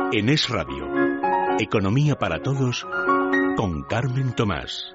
En Es Radio, Economía para Todos, con Carmen Tomás.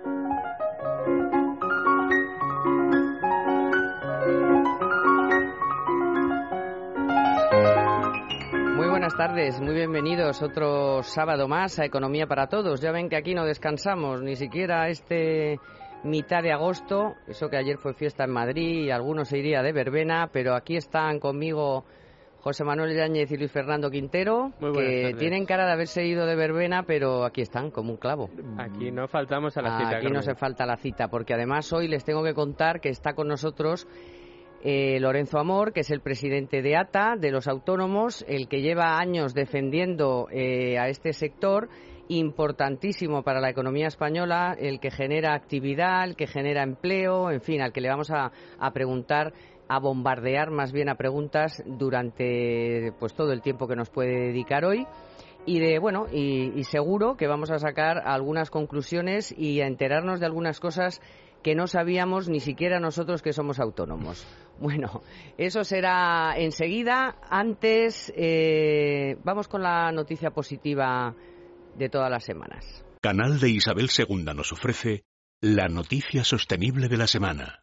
Muy buenas tardes, muy bienvenidos otro sábado más a Economía para Todos. Ya ven que aquí no descansamos, ni siquiera mitad de agosto, eso que ayer fue fiesta en Madrid y algunos se iría de verbena, pero aquí están conmigo José Manuel Yáñez y Luis Fernando Quintero, que tienen cara de haberse ido de verbena, pero aquí están como un clavo. Aquí no faltamos a la cita. Aquí no se falta la cita, porque además hoy les tengo que contar que está con nosotros Lorenzo Amor, que es el presidente de ATA, de los autónomos, el que lleva años defendiendo a este sector importantísimo para la economía española, el que genera actividad, el que genera empleo, en fin, al que le vamos a preguntar, a bombardear más bien a preguntas durante pues todo el tiempo que nos puede dedicar hoy. Y seguro que vamos a sacar algunas conclusiones y a enterarnos de algunas cosas que no sabíamos ni siquiera nosotros que somos autónomos. Bueno, eso será enseguida. Antes, vamos con la noticia positiva de todas las semanas. Canal de Isabel II nos ofrece la noticia sostenible de la semana.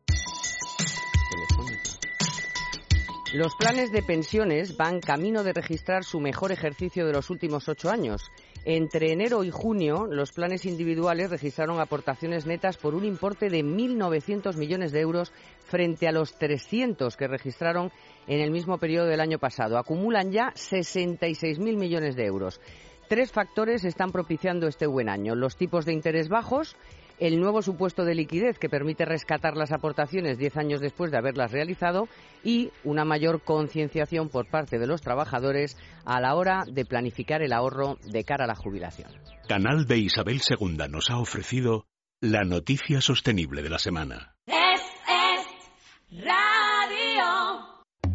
Los planes de pensiones van camino de registrar su mejor ejercicio de los últimos 8 años. Entre enero y junio, los planes individuales registraron aportaciones netas por un importe de 1.900 millones de euros frente a los 300 que registraron en el mismo periodo del año pasado. Acumulan ya 66.000 millones de euros. 3 factores están propiciando este buen año: los tipos de interés bajos, el nuevo supuesto de liquidez que permite rescatar las aportaciones 10 años después de haberlas realizado y una mayor concienciación por parte de los trabajadores a la hora de planificar el ahorro de cara a la jubilación. Canal de Isabel II nos ha ofrecido la noticia sostenible de la semana. Es Radio.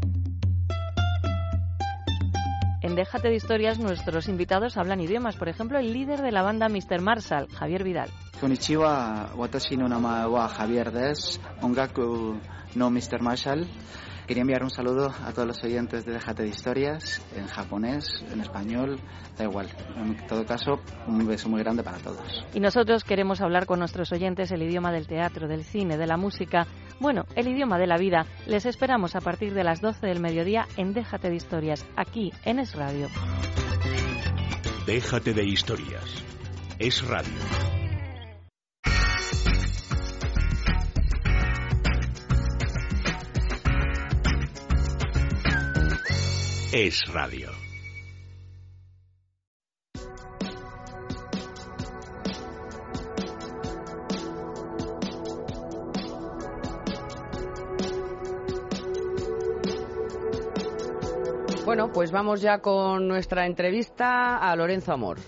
En Déjate de Historias, nuestros invitados hablan idiomas. Por ejemplo, el líder de la banda Mr. Marshall, Javier Vidal. Konnichiwa, watashi no nama wa Javier desu, ongaku no Mr. Marshall. Quería enviar un saludo a todos los oyentes de Déjate de Historias, en japonés, en español, da igual. En todo caso, un beso muy grande para todos. Y nosotros queremos hablar con nuestros oyentes el idioma del teatro, del cine, de la música, bueno, el idioma de la vida. Les esperamos a partir de las 12 del mediodía en Déjate de Historias, aquí en Es Radio. Déjate de Historias. Es Radio. Es Radio. Bueno, pues vamos ya con nuestra entrevista a Lorenzo Amor.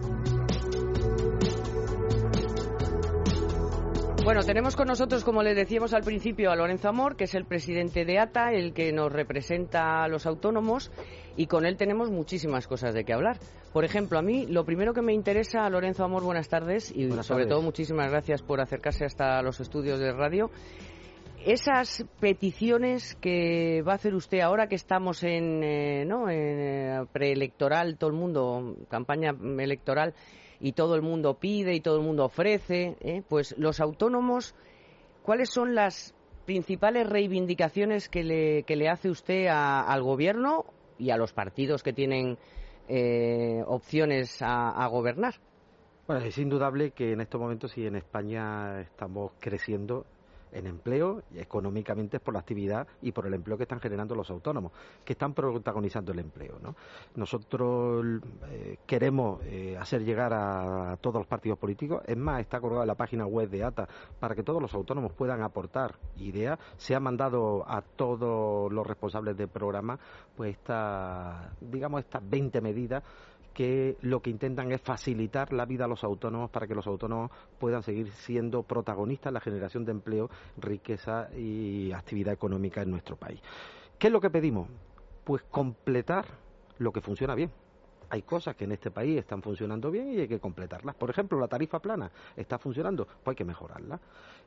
Bueno, tenemos con nosotros, como les decíamos al principio, a Lorenzo Amor, que es el presidente de ATA, el que nos representa a los autónomos, y con él tenemos muchísimas cosas de qué hablar. Por ejemplo, a mí lo primero que me interesa, Lorenzo Amor, buenas tardes, y sobre todo muchísimas gracias por acercarse hasta los estudios de radio. Esas peticiones que va a hacer usted ahora que estamos en preelectoral, todo el mundo, campaña electoral, y todo el mundo pide y todo el mundo ofrece, pues los autónomos, ¿cuáles son las principales reivindicaciones que le hace usted al gobierno y a los partidos que tienen opciones a gobernar? Bueno, es indudable que en estos momentos y en España estamos creciendo en empleo y económicamente es por la actividad y por el empleo que están generando los autónomos, que están protagonizando el empleo, ¿no? Nosotros queremos hacer llegar a todos los partidos políticos, es más, está acordado en la página web de ATA para que todos los autónomos puedan aportar ideas. Se ha mandado a todos los responsables del programa pues estas 20 medidas que lo que intentan es facilitar la vida a los autónomos para que los autónomos puedan seguir siendo protagonistas en la generación de empleo, riqueza y actividad económica en nuestro país. ¿Qué es lo que pedimos? Pues completar lo que funciona bien. Hay cosas que en este país están funcionando bien y hay que completarlas. Por ejemplo, la tarifa plana está funcionando, pues hay que mejorarla.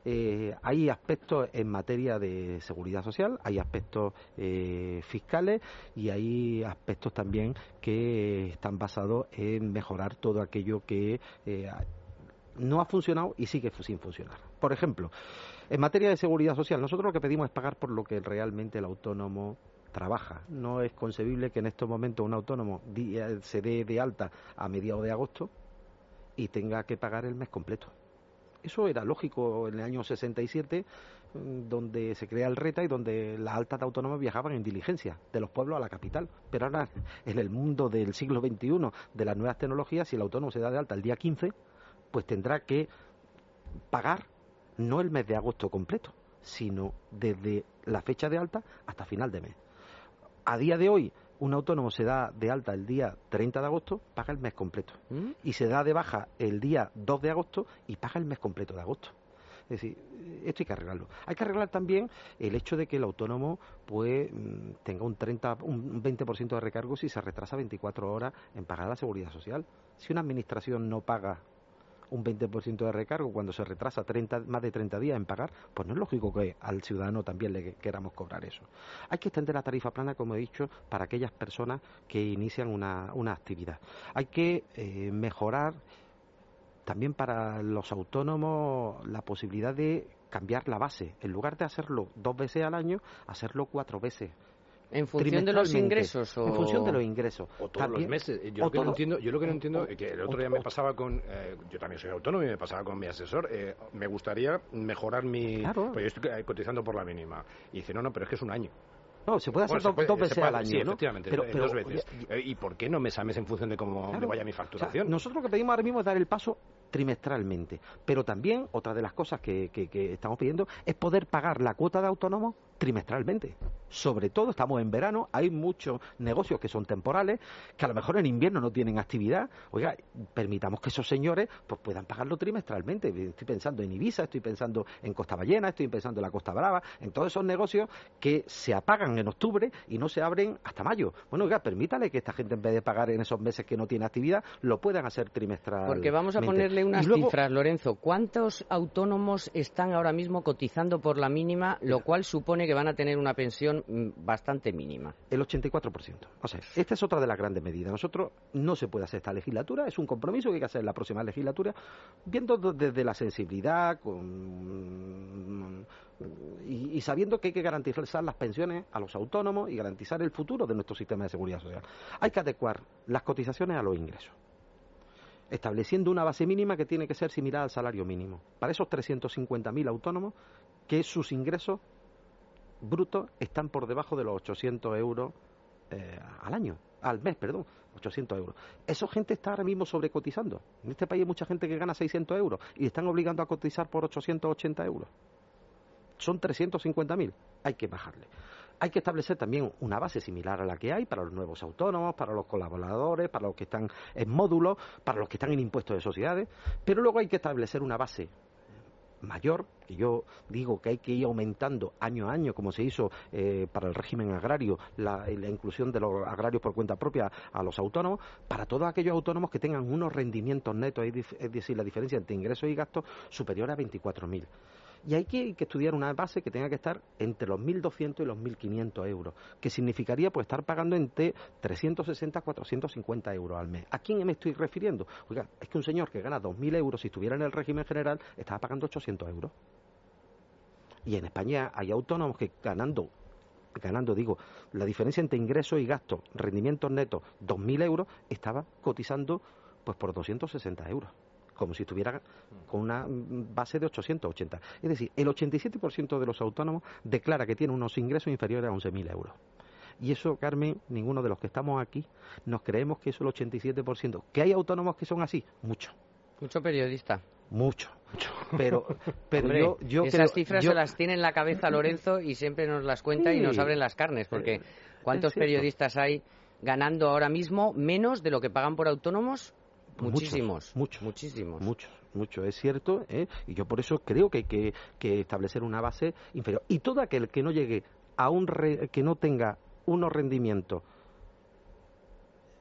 Hay aspectos en materia de seguridad social, hay aspectos fiscales y hay aspectos también que están basados en mejorar todo aquello que no ha funcionado y sigue sin funcionar. Por ejemplo, en materia de seguridad social, nosotros lo que pedimos es pagar por lo que realmente el autónomo trabaja. No es concebible que en estos momentos un autónomo se dé de alta a mediados de agosto y tenga que pagar el mes completo. Eso era lógico en el año 67, donde se crea el RETA y donde las altas de autónomos viajaban en diligencia de los pueblos a la capital. Pero ahora, en el mundo del siglo XXI, de las nuevas tecnologías, si el autónomo se da de alta el día 15, pues tendrá que pagar no el mes de agosto completo, sino desde la fecha de alta hasta final de mes. A día de hoy, un autónomo se da de alta el día 30 de agosto, paga el mes completo. Y se da de baja el día 2 de agosto y paga el mes completo de agosto. Es decir, esto hay que arreglarlo. Hay que arreglar también el hecho de que el autónomo pues tenga un 20% de recargo si se retrasa 24 horas en pagar la seguridad social. Si una administración no paga un 20% de recargo cuando se retrasa más de 30 días en pagar, pues no es lógico que al ciudadano también le queramos cobrar eso. Hay que extender la tarifa plana, como he dicho, para aquellas personas que inician una actividad. Hay que mejorar también para los autónomos la posibilidad de cambiar la base. En lugar de hacerlo 2 veces al año, hacerlo 4 veces. ¿En función de los ingresos? En función de los ingresos. O todos los meses. Yo lo que no entiendo es que el otro día me pasaba con... yo también soy autónomo y me pasaba con mi asesor. Me gustaría mejorar mi... Claro. Pues yo estoy cotizando por la mínima. Y dice, no, pero es que es un año. No, se puede hacer dos veces al año, sí, ¿no? Efectivamente, pero, 2 veces. ¿Y por qué no mes a mes en función de cómo me vaya mi facturación? O sea, nosotros lo que pedimos ahora mismo es dar el paso trimestralmente. Pero también, otra de las cosas que estamos pidiendo es poder pagar la cuota de autónomo trimestralmente. Sobre todo, estamos en verano, hay muchos negocios que son temporales, que a lo mejor en invierno no tienen actividad. Oiga, permitamos que esos señores pues puedan pagarlo trimestralmente. Estoy pensando en Ibiza, estoy pensando en Costa Ballena, estoy pensando en la Costa Brava, en todos esos negocios que se apagan en octubre y no se abren hasta mayo. Bueno, oiga, permítale que esta gente, en vez de pagar en esos meses que no tiene actividad, lo puedan hacer trimestralmente. Porque vamos a ponerle unas cifras, Lorenzo. ¿Cuántos autónomos están ahora mismo cotizando por la mínima, lo cual supone que van a tener una pensión bastante mínima? El 84%. O sea, esta es otra de las grandes medidas. Nosotros no se puede hacer esta legislatura, es un compromiso que hay que hacer en la próxima legislatura, viendo desde la sensibilidad y sabiendo que hay que garantizar las pensiones a los autónomos y garantizar el futuro de nuestro sistema de seguridad social. Hay que adecuar las cotizaciones a los ingresos, estableciendo una base mínima que tiene que ser similar al salario mínimo. Para esos 350.000 autónomos que sus ingresos brutos están por debajo de los 800 euros al mes, 800 euros. Esa gente está ahora mismo sobrecotizando. En este país hay mucha gente que gana 600 euros y están obligando a cotizar por 880 euros. Son 350.000. Hay que bajarle. Hay que establecer también una base similar a la que hay para los nuevos autónomos, para los colaboradores, para los que están en módulos, para los que están en impuestos de sociedades, pero luego hay que establecer una base mayor, que yo digo que hay que ir aumentando año a año, como se hizo para el régimen agrario, la inclusión de los agrarios por cuenta propia a los autónomos, para todos aquellos autónomos que tengan unos rendimientos netos, es decir, la diferencia entre ingresos y gastos superior a 24.000. Y hay que estudiar una base que tenga que estar entre los 1.200 y los 1.500 euros, que significaría pues estar pagando entre 360 a 450 euros al mes. ¿A quién me estoy refiriendo? Oiga, es que un señor que gana 2.000 euros, si estuviera en el régimen general, estaba pagando 800 euros. Y en España hay autónomos que ganando, la diferencia entre ingresos y gastos, rendimientos netos, 2.000 euros, estaba cotizando pues por 260 euros. Como si estuviera con una base de 880. Es decir, el 87% de los autónomos declara que tiene unos ingresos inferiores a 11.000 euros. Y eso, Carmen, ninguno de los que estamos aquí nos creemos que eso es el 87%. ¿Que hay autónomos que son así? Mucho. Mucho periodista. Mucho. Pero hombre, yo esas cifras se las tiene en la cabeza Lorenzo y siempre nos las cuenta y nos abren las carnes, porque ¿cuántos periodistas hay ganando ahora mismo menos de lo que pagan por autónomos? Muchísimos. Mucho, es cierto, y yo por eso creo que hay que establecer una base inferior. Y todo aquel que no llegue a que no tenga unos rendimientos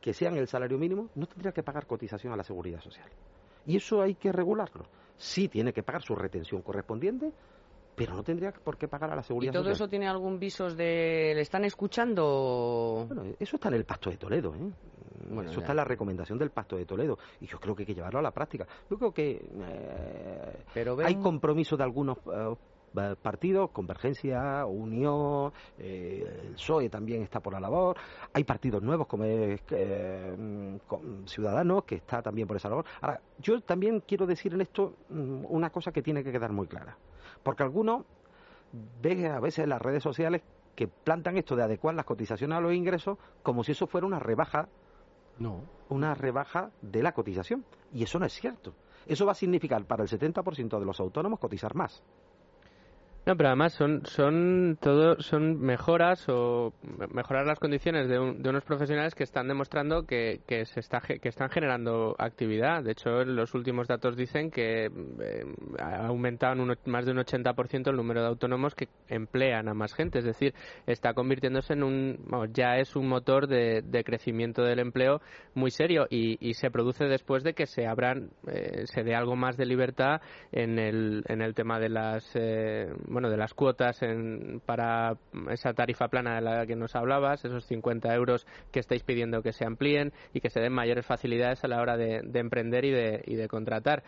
que sean el salario mínimo, no tendría que pagar cotización a la Seguridad Social. Y eso hay que regularlo. Sí tiene que pagar su retención correspondiente, pero no tendría por qué pagar a la Seguridad Social. ¿Y todo eso tiene algún visos de... ¿Le están escuchando? Bueno, eso está en el Pacto de Toledo, ¿eh? Bueno, eso está en la recomendación del Pacto de Toledo, y yo creo que hay que llevarlo a la práctica. Yo creo que hay compromiso de algunos partidos, Convergencia, Unión, el PSOE también está por la labor, hay partidos nuevos como Ciudadanos, que está también por esa labor. Ahora, yo también quiero decir en esto una cosa que tiene que quedar muy clara, porque algunos ven a veces en las redes sociales que plantan esto de adecuar las cotizaciones a los ingresos como si eso fuera una rebaja. No. Una rebaja de la cotización, y eso no es cierto. Eso va a significar para el 70% de los autónomos cotizar más. No, pero además son mejoras o mejorar las condiciones de unos profesionales que están demostrando que están generando actividad. De hecho, los últimos datos dicen que ha aumentado más de un 80% el número de autónomos que emplean a más gente. Es decir, está convirtiéndose en ya es un motor de crecimiento del empleo muy serio, y se produce después de que se dé algo más de libertad en el tema de las de las cuotas para esa tarifa plana de la que nos hablabas, esos 50 euros que estáis pidiendo que se amplíen y que se den mayores facilidades a la hora de emprender y de contratar.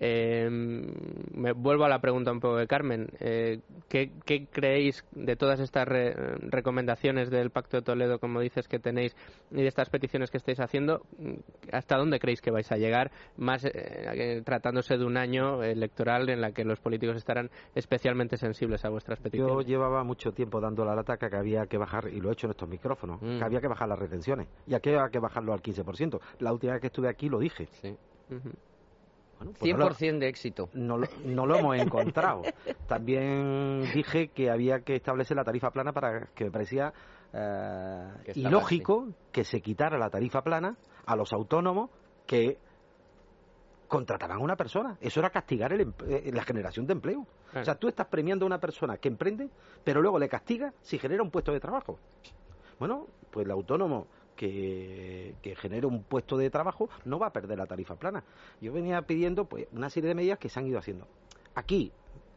Me vuelvo a la pregunta un poco de Carmen. ¿Qué creéis de todas estas recomendaciones del Pacto de Toledo, como dices, que tenéis, y de estas peticiones que estáis haciendo? ¿Hasta dónde creéis que vais a llegar, más tratándose de un año electoral en la que los políticos estarán especialmente sensibles a vuestras peticiones? Yo llevaba mucho tiempo dando la lata que había que bajar, y lo he hecho en estos micrófonos, que había que bajar las retenciones, y aquí había que bajarlo al 15%. La última vez que estuve aquí lo dije. Sí. Bueno, pues 100% de éxito. No lo hemos encontrado. También dije que había que establecer la tarifa plana, para que me parecía ilógico que se quitara la tarifa plana a los autónomos que contrataban a una persona. Eso era castigar la generación de empleo. O sea, tú estás premiando a una persona que emprende, pero luego le castigas si genera un puesto de trabajo. Bueno, pues el autónomo que genere un puesto de trabajo no va a perder la tarifa plana. Yo venía pidiendo pues una serie de medidas que se han ido haciendo. Aquí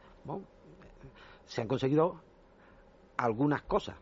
se han conseguido algunas cosas.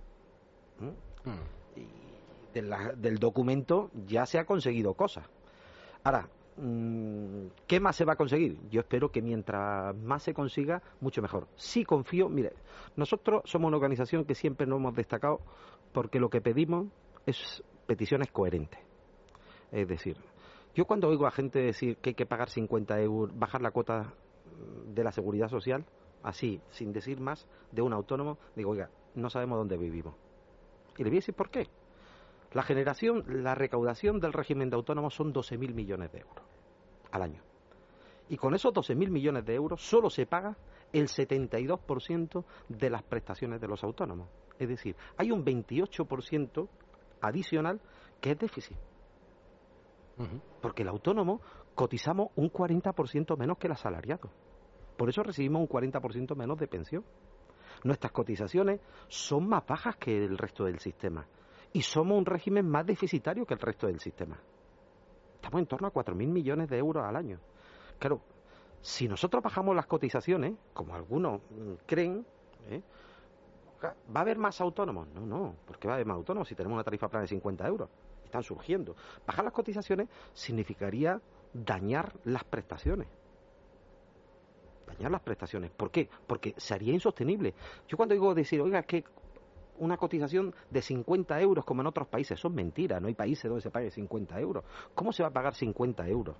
Y del documento ya se ha conseguido cosas. Ahora, ¿qué más se va a conseguir? Yo espero que mientras más se consiga, mucho mejor. Sí confío. Mire, nosotros somos una organización que siempre nos hemos destacado porque lo que pedimos es peticiones coherentes. Es decir, yo cuando oigo a gente decir que hay que pagar 50 euros, bajar la cuota de la Seguridad Social, así, sin decir más, de un autónomo, digo, oiga, no sabemos dónde vivimos. Y le voy a decir por qué. La recaudación del régimen de autónomos son 12.000 millones de euros al año. Y con esos 12.000 millones de euros solo se paga el 72% de las prestaciones de los autónomos. Es decir, hay un 28% adicional que es déficit. Porque el autónomo cotizamos un 40% menos que el asalariado. Por eso recibimos un 40% menos de pensión. Nuestras cotizaciones son más bajas que el resto del sistema. Y somos un régimen más deficitario que el resto del sistema. Estamos en torno a 4.000 millones de euros al año. Claro, si nosotros bajamos las cotizaciones, como algunos creen, ¿va a haber más autónomos? No, porque va a haber más autónomos si tenemos una tarifa plana de 50 euros. Están surgiendo. Bajar las cotizaciones significaría dañar las prestaciones. Dañar las prestaciones. ¿Por qué? Porque sería insostenible. Yo cuando digo decir, oiga, que una cotización de 50 euros como en otros países, son mentiras, no hay países donde se pague 50 euros. ¿Cómo se va a pagar 50 euros?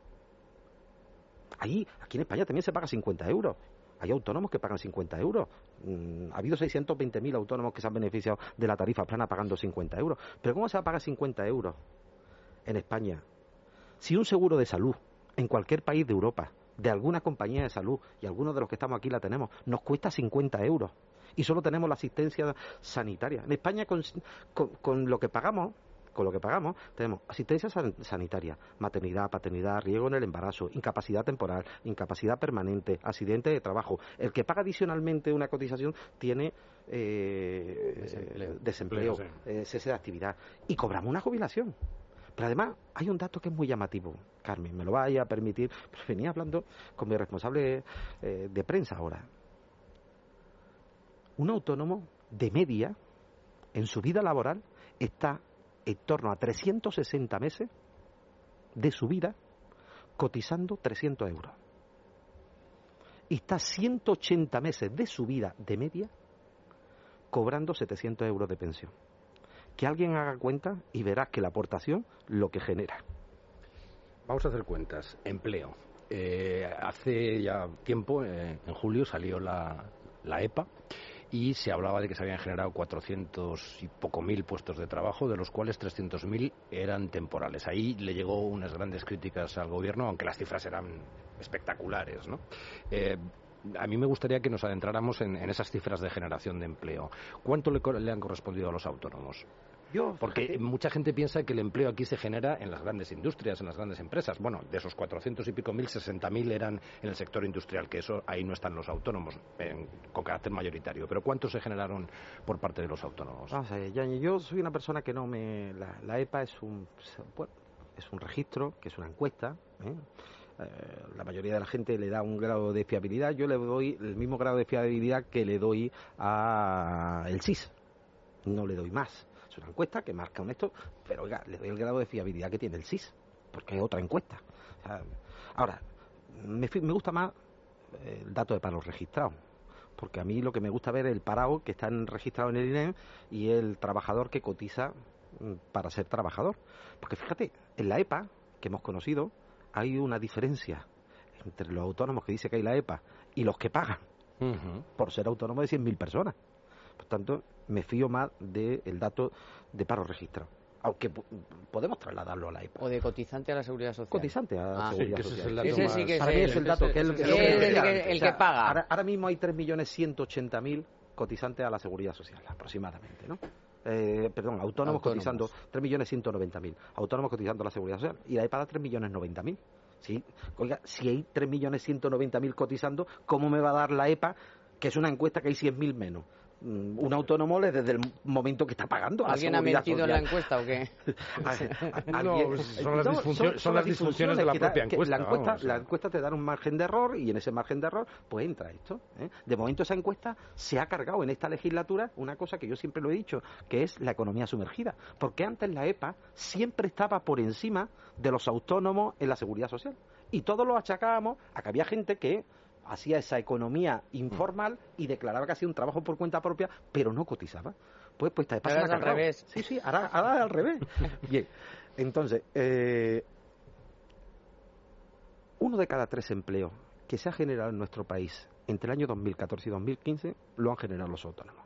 Aquí en España también se paga 50 euros. Hay autónomos que pagan 50 euros. Ha habido 620.000 autónomos que se han beneficiado de la tarifa plana pagando 50 euros. Pero ¿cómo se va a pagar 50 euros en España? Si un seguro de salud en cualquier país de Europa, de alguna compañía de salud, y algunos de los que estamos aquí la tenemos, nos cuesta 50 euros. Y solo tenemos la asistencia sanitaria. En España, con lo que pagamos, con lo que pagamos, tenemos asistencia sanitaria, maternidad, paternidad, riesgo en el embarazo, incapacidad temporal, incapacidad permanente, accidente de trabajo. El que paga adicionalmente una cotización tiene desempleo, cese de actividad, y cobramos una jubilación. Pero además hay un dato que es muy llamativo, Carmen, me lo vaya a permitir, pero venía hablando con mi responsable de prensa ahora. Un autónomo de media en su vida laboral está en torno a 360 meses de su vida cotizando 300 euros. Y está 180 meses de su vida de media cobrando 700 euros de pensión. Que alguien haga cuenta y verás que la aportación lo que genera. Vamos a hacer cuentas. Empleo. Hace ya tiempo, en julio, salió la EPA y se hablaba de que se habían generado 400 y poco mil puestos de trabajo, de los cuales 300.000 eran temporales. Ahí le llegó unas grandes críticas al gobierno, aunque las cifras eran espectaculares, ¿no? A mí me gustaría que nos adentráramos en esas cifras de generación de empleo. ¿Cuánto le han correspondido a los autónomos? Porque mucha gente piensa que el empleo aquí se genera en las grandes industrias, en las grandes empresas. Bueno, de esos 400 y pico mil, 60.000 eran en el sector industrial, que eso ahí no están los autónomos, con carácter mayoritario. Pero ¿cuántos se generaron por parte de los autónomos? Vamos a ver, Yañez, yo soy una persona que no me... La EPA es un registro, que es una encuesta, la mayoría de la gente le da un grado de fiabilidad. Yo le doy el mismo grado de fiabilidad que le doy a el SIS. No le doy más. Es una encuesta que marca un esto, pero oiga, le doy el grado de fiabilidad que tiene el SIS, porque es otra encuesta. O sea, ahora, me gusta más el dato de paros registrados, porque a mí lo que me gusta ver es el parado que está registrado en el INEM y el trabajador que cotiza para ser trabajador. Porque fíjate, en la EPA que hemos conocido hay una diferencia entre los autónomos que dice que hay la EPA y los que pagan por ser autónomos de 100.000 personas. Por tanto, me fío más del dato de paro registrado. Aunque podemos trasladarlo a la EPA. O de cotizante a la Seguridad Social. Cotizante a la Seguridad Social. Ese sí que para mí es el dato que el que paga. Ahora mismo hay 3.180.000 cotizantes a la Seguridad Social, aproximadamente, ¿no? Autónomos cotizando 3.190.000. Autónomos cotizando a la Seguridad Social. Y la EPA da 3.090.000. Sí, oiga, si hay 3.190.000 cotizando, ¿cómo me va a dar la EPA, que es una encuesta que hay 100.000 menos? Un autónomo desde el momento que está pagando. ¿Alguien ha mentido en la encuesta o qué? Son las disfunciones de la propia encuesta. La encuesta te da un margen de error y en ese margen de error pues entra esto. De momento esa encuesta se ha cargado en esta legislatura una cosa que yo siempre lo he dicho, que es la economía sumergida. Porque antes la EPA siempre estaba por encima de los autónomos en la Seguridad Social. Y todos lo achacábamos a que había gente que hacía esa economía informal y declaraba que hacía un trabajo por cuenta propia, pero no cotizaba. Pues esta ahora es al revés. Sí, ahora es al revés. Bien, entonces, 1 de cada 3 empleos que se ha generado en nuestro país entre el año 2014 y 2015 lo han generado los autónomos.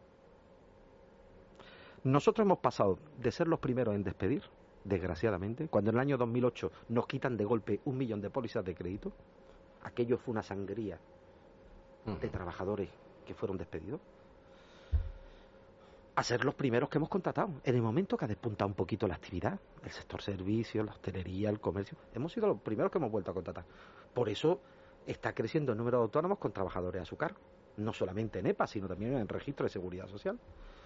Nosotros hemos pasado de ser los primeros en despedir, desgraciadamente, cuando en el año 2008 nos quitan de golpe 1 millón de pólizas de crédito. Aquello fue una sangría de trabajadores que fueron despedidos, a ser los primeros que hemos contratado. En el momento que ha despuntado un poquito la actividad, el sector servicios, la hostelería, el comercio, hemos sido los primeros que hemos vuelto a contratar. Por eso está creciendo el número de autónomos con trabajadores a su cargo, no solamente en EPA, sino también en el registro de seguridad social.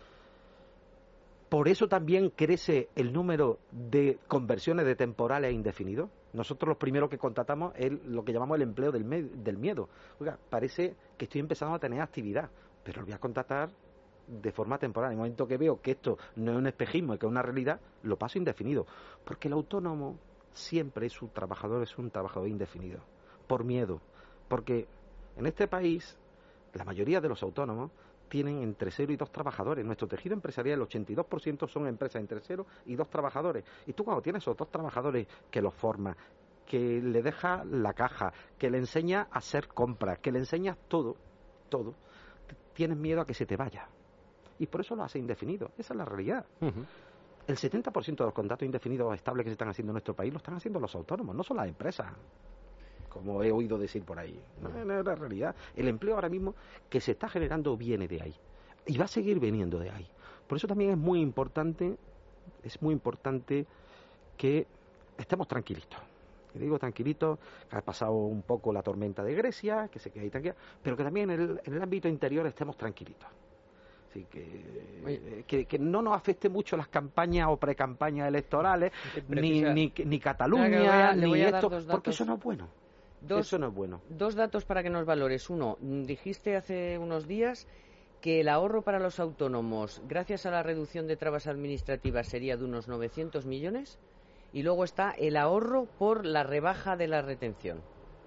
Por eso también crece el número de conversiones de temporales a indefinidos. Nosotros los primeros que contratamos es lo que llamamos el empleo del miedo. Oiga, parece que estoy empezando a tener actividad, pero lo voy a contratar de forma temporal. En el momento que veo que esto no es un espejismo y que es una realidad, lo paso indefinido. Porque el autónomo siempre es un trabajador indefinido. Por miedo. Porque en este país, la mayoría de los autónomos tienen entre 0 y 2 trabajadores. Nuestro tejido empresarial, el 82% son empresas entre 0 y 2 trabajadores. Y tú cuando tienes esos 2 trabajadores que los formas, que le deja la caja, que le enseña a hacer compras, que le enseñas todo, tienes miedo a que se te vaya. Y por eso lo hace indefinido. Esa es la realidad. El 70% de los contratos indefinidos estables que se están haciendo en nuestro país lo están haciendo los autónomos, no son las empresas, como he oído decir por ahí. No es la realidad. El empleo ahora mismo que se está generando viene de ahí y va a seguir viniendo de ahí. Por eso también es muy importante es muy importante que estemos tranquilitos. Y digo tranquilitos, que ha pasado un poco la tormenta de Grecia, que se quede ahí tranquila, pero que también en el ámbito interior estemos tranquilitos. Así que no nos afecte mucho las campañas o precampañas electorales, ni Cataluña, ni esto, porque eso no es bueno. Eso no es bueno. Dos datos para que nos valores. Uno, dijiste hace unos días que el ahorro para los autónomos, gracias a la reducción de trabas administrativas, sería de unos 900 millones. Y luego está el ahorro por la rebaja de la retención.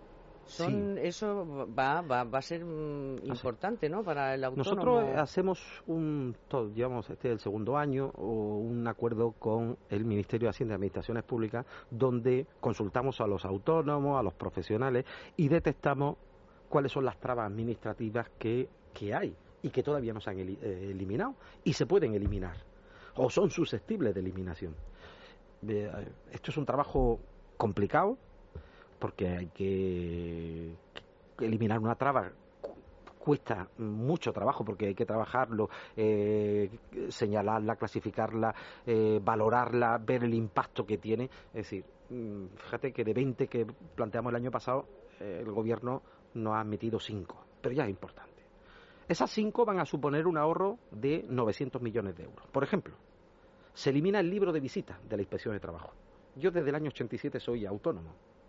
Eso va a ser importante, ¿no?, para el autónomo. Nosotros hacemos llevamos el segundo año, un acuerdo con el Ministerio de Hacienda y Administraciones Públicas, donde consultamos a los autónomos, a los profesionales, y detectamos cuáles son las trabas administrativas que hay y que todavía no se han eliminado y se pueden eliminar o son susceptibles de eliminación. Esto es un trabajo complicado porque hay que eliminar una traba. Cuesta mucho trabajo porque hay que trabajarlo, señalarla, clasificarla, valorarla, ver el impacto que tiene. Es decir, fíjate que de 20 que planteamos el año pasado, el gobierno nos ha admitido 5, pero ya es importante. Esas 5 van a suponer un ahorro de 900 millones de euros. Por ejemplo, se elimina el libro de visita de la Inspección de Trabajo. Yo desde el año 87 soy autónomo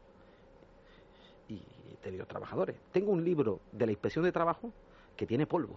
y he tenido trabajadores. Tengo un libro de la Inspección de Trabajo que tiene polvo.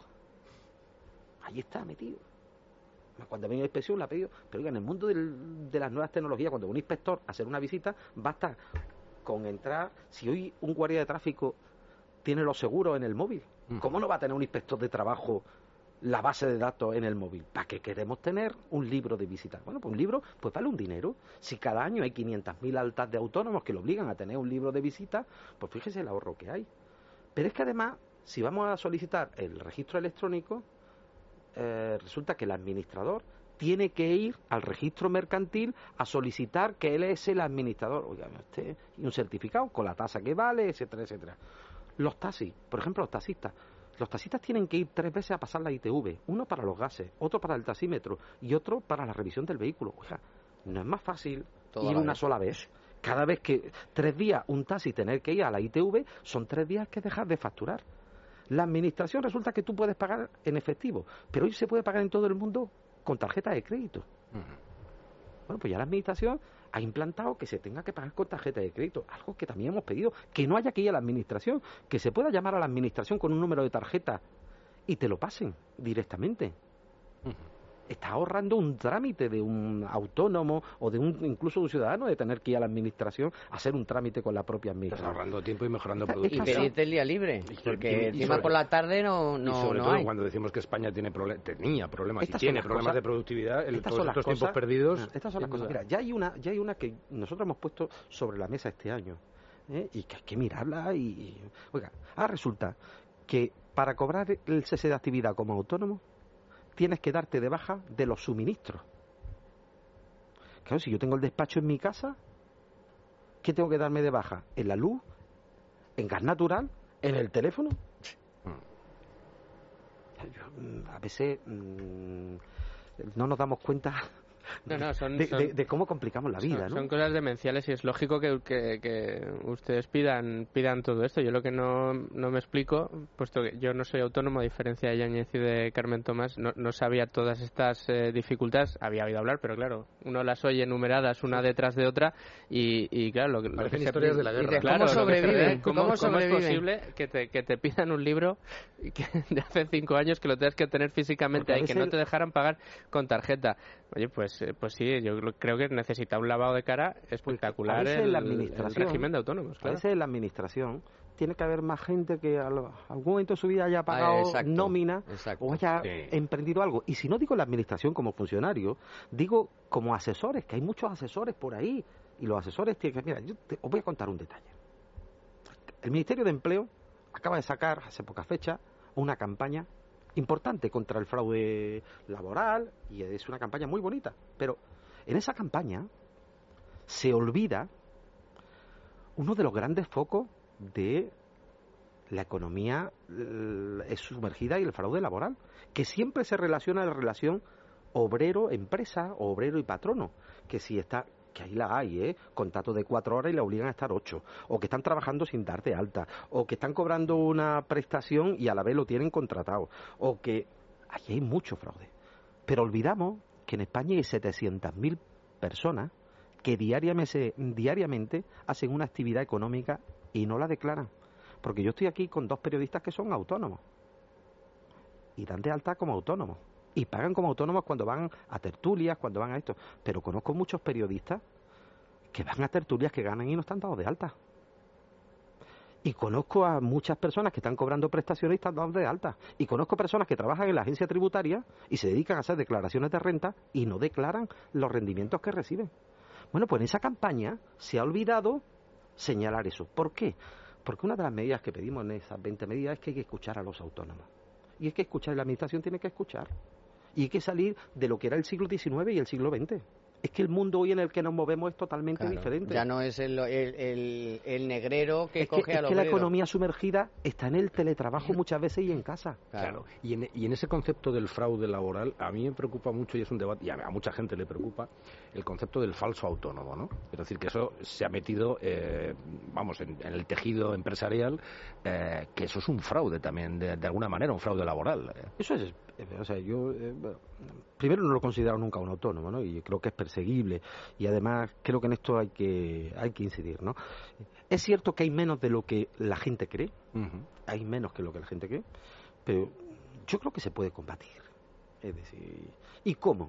Ahí está metido. Cuando viene la inspección la ha pedido. Pero oiga, en el mundo de las nuevas tecnologías, cuando un inspector a hacer una visita, basta con entrar. Si hoy un guardia de tráfico tiene los seguros en el móvil, ¿cómo no va a tener un inspector de trabajo la base de datos en el móvil? ¿Para qué queremos tener un libro de visita? Bueno, pues un libro pues vale un dinero. Si cada año hay 500.000 altas de autónomos que lo obligan a tener un libro de visita, pues fíjese el ahorro que hay. Pero es que además, si vamos a solicitar el registro electrónico, resulta que el administrador tiene que ir al registro mercantil a solicitar que él es el administrador. Oiga, usted, y un certificado con la tasa que vale, etcétera, etcétera. Los taxis, por ejemplo, los taxistas tienen que ir 3 veces a pasar la ITV, uno para los gases, otro para el taxímetro y otro para la revisión del vehículo. Oiga, ¿no es más fácil ir una sola vez? Cada vez que 3 días un taxi tener que ir a la ITV, son 3 días que dejar de facturar. La administración resulta que tú puedes pagar en efectivo, pero hoy se puede pagar en todo el mundo con tarjeta de crédito. Bueno, pues ya la administración ha implantado que se tenga que pagar con tarjeta de crédito, algo que también hemos pedido, que no haya que ir a la administración, que se pueda llamar a la administración con un número de tarjeta y te lo pasen directamente. Está ahorrando un trámite de un autónomo o de incluso de un ciudadano de tener que ir a la administración a hacer un trámite con la propia administración. Estás ahorrando tiempo y mejorando productividad. Y pedirte el día libre, porque encima por la tarde no sobre todo hay. Cuando decimos que España tenía problemas y tiene problemas cosas, de productividad, todos estos tiempos cosas, perdidos. Estas son las cosas. Mira, ya hay una que nosotros hemos puesto sobre la mesa este año, y que hay que mirarla y oiga, ahora resulta que para cobrar el cese de actividad como autónomo tienes que darte de baja de los suministros. Claro, si yo tengo el despacho en mi casa, ¿qué tengo que darme de baja? ¿En la luz? ¿En gas natural? ¿En el teléfono? A veces no nos damos cuenta de cómo complicamos la vida, ¿no? Son cosas demenciales y es lógico que ustedes pidan todo esto. Yo lo que no me explico, puesto que yo no soy autónomo, a diferencia de Yáñez y de Carmen Tomás, no sabía todas estas dificultades. Había oído hablar, pero claro, uno las oye enumeradas una detrás de otra y claro, lo que historias de la guerra. ¿Cómo sobreviven? ¿Cómo es posible que te pidan un libro de hace 5 años que lo tengas que tener físicamente ahí, que no te dejaran pagar con tarjeta? Oye, pues sí, yo creo que necesita un lavado de cara espectacular el régimen de autónomos. Claro. A veces en la administración tiene que haber más gente que a algún momento de su vida haya pagado nómina o haya emprendido algo. Y si no digo la administración como funcionario, digo como asesores, que hay muchos asesores por ahí. Y los asesores tienen que... Mira, os voy a contar un detalle. El Ministerio de Empleo acaba de sacar, hace poca fecha, una campaña importante contra el fraude laboral, y es una campaña muy bonita, pero en esa campaña se olvida uno de los grandes focos de la economía sumergida y el fraude laboral, que siempre se relaciona la relación obrero, empresa, obrero y patrono, que si está, que ahí la hay, contrato de 4 horas y la obligan a estar 8, o que están trabajando sin dar de alta, o que están cobrando una prestación y a la vez lo tienen contratado, o que ahí hay mucho fraude. Pero olvidamos que en España hay 700.000 personas que diariamente hacen una actividad económica y no la declaran. Porque yo estoy aquí con 2 periodistas que son autónomos y dan de alta como autónomos y pagan como autónomos cuando van a tertulias, cuando van a esto. Pero conozco muchos periodistas que van a tertulias que ganan y no están dados de alta. Y conozco a muchas personas que están cobrando prestaciones y están dados de alta. Y conozco personas que trabajan en la agencia tributaria y se dedican a hacer declaraciones de renta y no declaran los rendimientos que reciben. Bueno, pues en esa campaña se ha olvidado señalar eso. ¿Por qué? Porque una de las medidas que pedimos en esas 20 medidas es que hay que escuchar a los autónomos. Y hay que escuchar, y la administración tiene que escuchar. Y hay que salir de lo que era el siglo XIX y el siglo XX. Es que el mundo hoy en el que nos movemos es totalmente diferente. Ya no es el negrero que coge al obrero. Es que la economía sumergida está en el teletrabajo muchas veces y en casa. Claro. Y en ese concepto del fraude laboral, a mí me preocupa mucho, y es un debate, y a mucha gente le preocupa, el concepto del falso autónomo, ¿no? Es decir, que eso se ha metido, en el tejido empresarial, que eso es un fraude también, de alguna manera, un fraude laboral. Eso es... O sea, yo primero no lo he considerado nunca un autónomo, ¿no? Y creo que es perseguible, y además creo que en esto hay que incidir, ¿no? Es cierto que hay menos de lo que la gente cree, hay menos que lo que la gente cree, pero yo creo que se puede combatir. Es decir, ¿y cómo?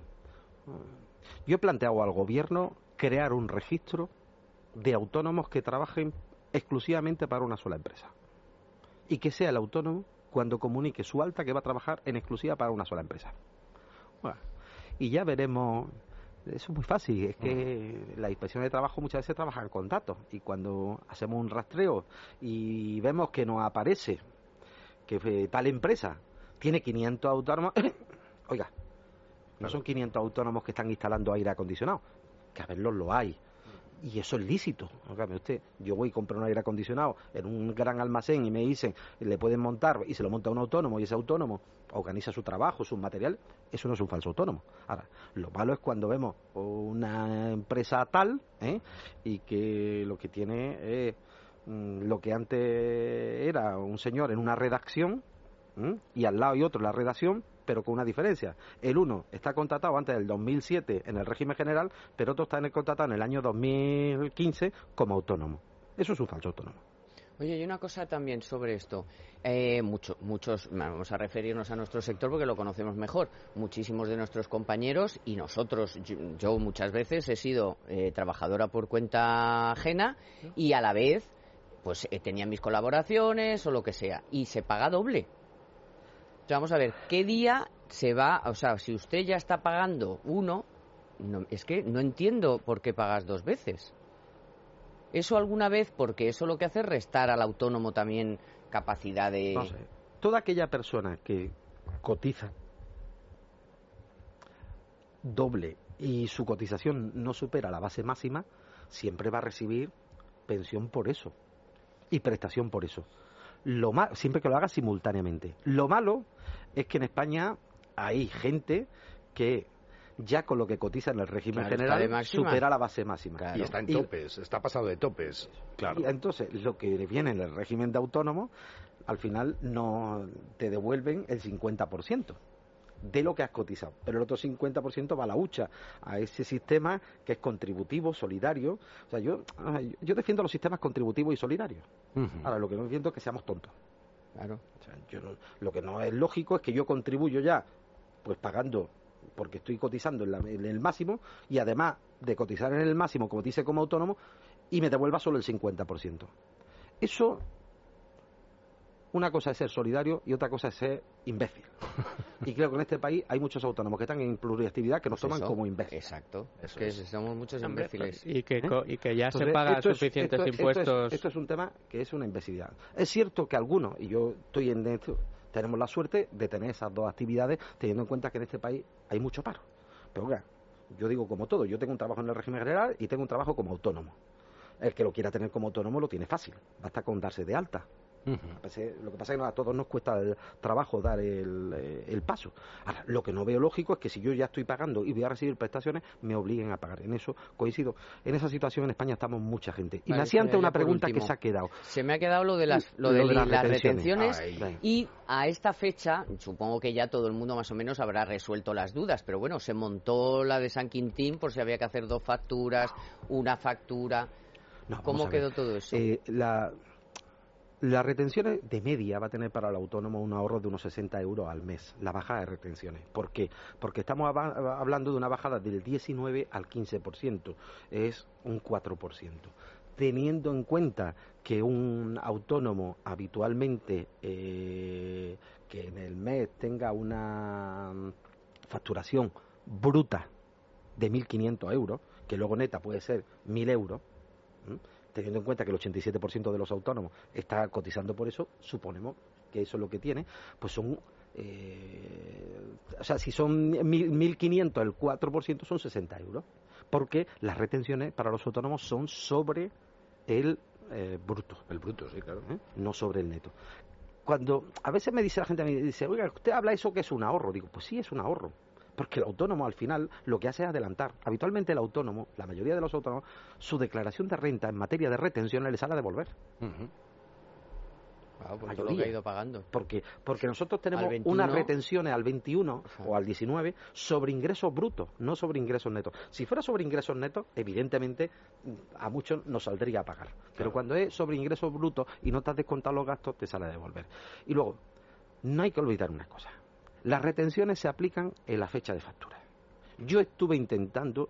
Yo he planteado al gobierno crear un registro de autónomos que trabajen exclusivamente para una sola empresa, y que sea el autónomo cuando comunique su alta que va a trabajar en exclusiva para una sola empresa. Bueno, y ya veremos. Eso es muy fácil, es que la inspección de trabajo muchas veces trabajan con datos, y cuando hacemos un rastreo y vemos que nos aparece que tal empresa tiene 500 autónomos, oiga, no son 500 autónomos que están instalando aire acondicionado, que a verlos lo hay. Y eso es lícito. Óigame usted, yo voy y compro un aire acondicionado en un gran almacén y me dicen, le pueden montar, y se lo monta un autónomo, y ese autónomo organiza su trabajo, sus materiales, eso no es un falso autónomo. Ahora, lo malo es cuando vemos una empresa tal, y que lo que tiene es lo que antes era un señor en una redacción, y al lado hay otro en la redacción, pero con una diferencia. El uno está contratado antes del 2007 en el régimen general, pero otro está contratado en el año 2015 como autónomo. Eso es un falso autónomo. Oye, y una cosa también sobre esto. Muchos, vamos a referirnos a nuestro sector porque lo conocemos mejor. Muchísimos de nuestros compañeros y nosotros, yo muchas veces he sido trabajadora por cuenta ajena y a la vez pues tenía mis colaboraciones o lo que sea, y se paga doble. Vamos a ver, ¿qué día se va? O sea, si usted ya está pagando uno, es que no entiendo por qué pagas 2 veces. ¿Eso alguna vez? Porque eso lo que hace es restar al autónomo también capacidad de... No sé. Toda aquella persona que cotiza doble y su cotización no supera la base máxima, siempre va a recibir pensión por eso y prestación por eso. Siempre que lo haga simultáneamente. Lo malo es que en España hay gente que ya con lo que cotiza en el régimen general supera la base máxima. Claro. Y está en topes, está pasado de topes. Claro. Y entonces lo que viene en el régimen de autónomo, al final no te devuelven el 50% de lo que has cotizado, pero el otro 50% va a la hucha, a ese sistema que es contributivo, solidario. O sea, yo defiendo los sistemas contributivos y solidarios. Ahora, lo que no defiendo es que seamos tontos. Claro. O sea, lo que no es lógico es que yo contribuyo ya, pues pagando, porque estoy cotizando en el máximo, y además de cotizar en el máximo, como dice, como autónomo, y me devuelva solo el 50%. Eso... Una cosa es ser solidario y otra cosa es ser imbécil. Y creo que en este país hay muchos autónomos que están en pluriactividad que nos toman como imbéciles. Exacto. Somos muchos imbéciles. Y que ya entonces, se pagan suficientes impuestos. Esto es un tema que es una imbecilidad. Es cierto que algunos, y yo estoy en esto, tenemos la suerte de tener esas dos actividades, teniendo en cuenta que en este país hay mucho paro. Pero oiga, yo digo como todo, yo tengo un trabajo en el régimen general y tengo un trabajo como autónomo. El que lo quiera tener como autónomo lo tiene fácil, basta con darse de alta. Lo que pasa es que a todos nos cuesta el trabajo dar el paso. Ahora, lo que no veo lógico es que si yo ya estoy pagando y voy a recibir prestaciones, me obliguen a pagar. En eso coincido. En esa situación en España estamos mucha gente. Y me hacía antes una pregunta que se ha quedado. Se me ha quedado lo de las retenciones. Y a esta fecha, supongo que ya todo el mundo más o menos habrá resuelto las dudas, pero bueno, se montó la de San Quintín por si había que hacer 2 facturas, una factura. No, ¿Cómo quedó todo eso? Las retenciones de media va a tener para el autónomo un ahorro de unos 60 euros al mes, la bajada de retenciones. ¿Por qué? Porque estamos hablando de una bajada del 19 al 15%, es un 4%. Teniendo en cuenta que un autónomo habitualmente que en el mes tenga una facturación bruta de 1.500 euros, que luego neta puede ser 1.000 euros, teniendo en cuenta que el 87% de los autónomos está cotizando por eso, suponemos que eso es lo que tiene, pues son, o sea, si son 1.500, el 4% son 60 euros, porque las retenciones para los autónomos son sobre el bruto. El bruto, sí, claro. No sobre el neto. Cuando a veces me dice la gente, me dice, oiga, usted habla eso que es un ahorro, digo, pues sí, es un ahorro. Porque el autónomo al final lo que hace es adelantar. Habitualmente el autónomo, la mayoría de los autónomos, su declaración de renta en materia de retenciones le sale a devolver. Pues todo lo que ha ido pagando. Porque nosotros tenemos unas retenciones al 21 o al 19 sobre ingresos brutos, no sobre ingresos netos. Si fuera sobre ingresos netos, evidentemente a muchos nos saldría a pagar. Pero cuando es sobre ingresos brutos y no te has descontado los gastos, te sale a devolver. Y luego, no hay que olvidar una cosa. Las retenciones se aplican en la fecha de factura. Yo estuve intentando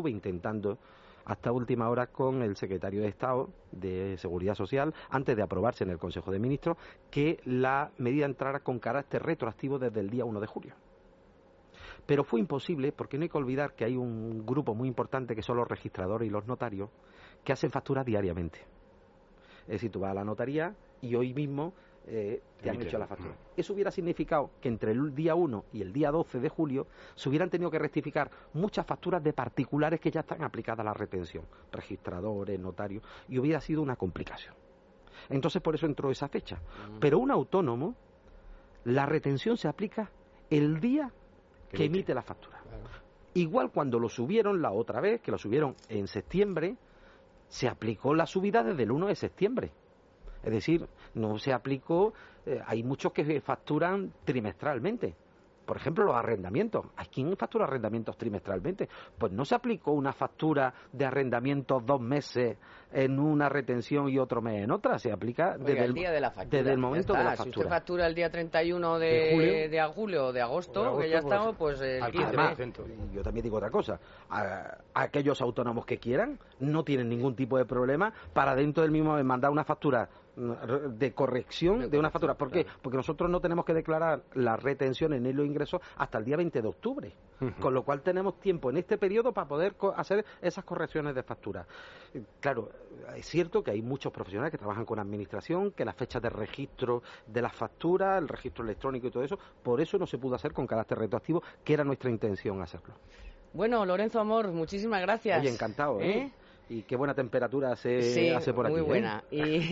hasta última hora con el secretario de Estado de Seguridad Social, antes de aprobarse en el Consejo de Ministros, que la medida entrara con carácter retroactivo desde el día 1 de julio. Pero fue imposible porque no hay que olvidar que hay un grupo muy importante que son los registradores y los notarios que hacen facturas diariamente. Es decir, tú vas a la notaría y hoy mismo te han hecho la factura. Eso hubiera significado que entre el día 1 y el día 12 de julio se hubieran tenido que rectificar muchas facturas de particulares que ya están aplicadas a la retención, registradores, notarios, y hubiera sido una complicación. Entonces por eso entró esa fecha. Pero un autónomo, la retención se aplica el día que emite la factura. Igual cuando lo subieron la otra vez, que lo subieron en septiembre, se aplicó la subida desde el 1 de septiembre. Es decir, no se aplicó, hay muchos que facturan trimestralmente. Por ejemplo, los arrendamientos. ¿A quién factura arrendamientos trimestralmente? Pues no se aplicó una factura de arrendamientos 2 meses en una retención y otro mes en otra. Se aplica desde el día de la factura. Desde el momento de la factura. Si usted factura el día 31 de julio o de agosto, que ya estamos, pues el 15. Además, yo también digo otra cosa. Aquellos autónomos que quieran no tienen ningún tipo de problema para dentro del mismo mes mandar una factura de corrección de una factura. ¿Por qué? Porque nosotros no tenemos que declarar las retenciones ni los ingresos hasta el día 20 de octubre. Con lo cual tenemos tiempo en este periodo para poder hacer esas correcciones de factura. Claro, es cierto que hay muchos profesionales que trabajan con administración, que las fechas de registro de las facturas, el registro electrónico y todo eso, por eso no se pudo hacer con carácter retroactivo, que era nuestra intención hacerlo. Bueno, Lorenzo Amor, muchísimas gracias. Oye, encantado, ¿eh? Y qué buena temperatura hace por aquí. Muy buena. Y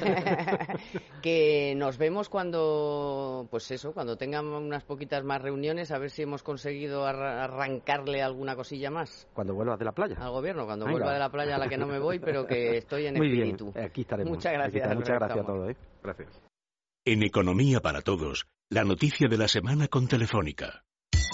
que nos vemos cuando, pues eso, cuando tengamos unas poquitas más reuniones, a ver si hemos conseguido arrancarle alguna cosilla más. Cuando vuelvas de la playa. Al gobierno, cuando vuelva de la playa a la que no me voy, pero que estoy en muy espíritu. Bien, aquí estaremos. Muchas gracias. Muchas gracias a todos. Gracias. En Economía para Todos, la noticia de la semana con Telefónica.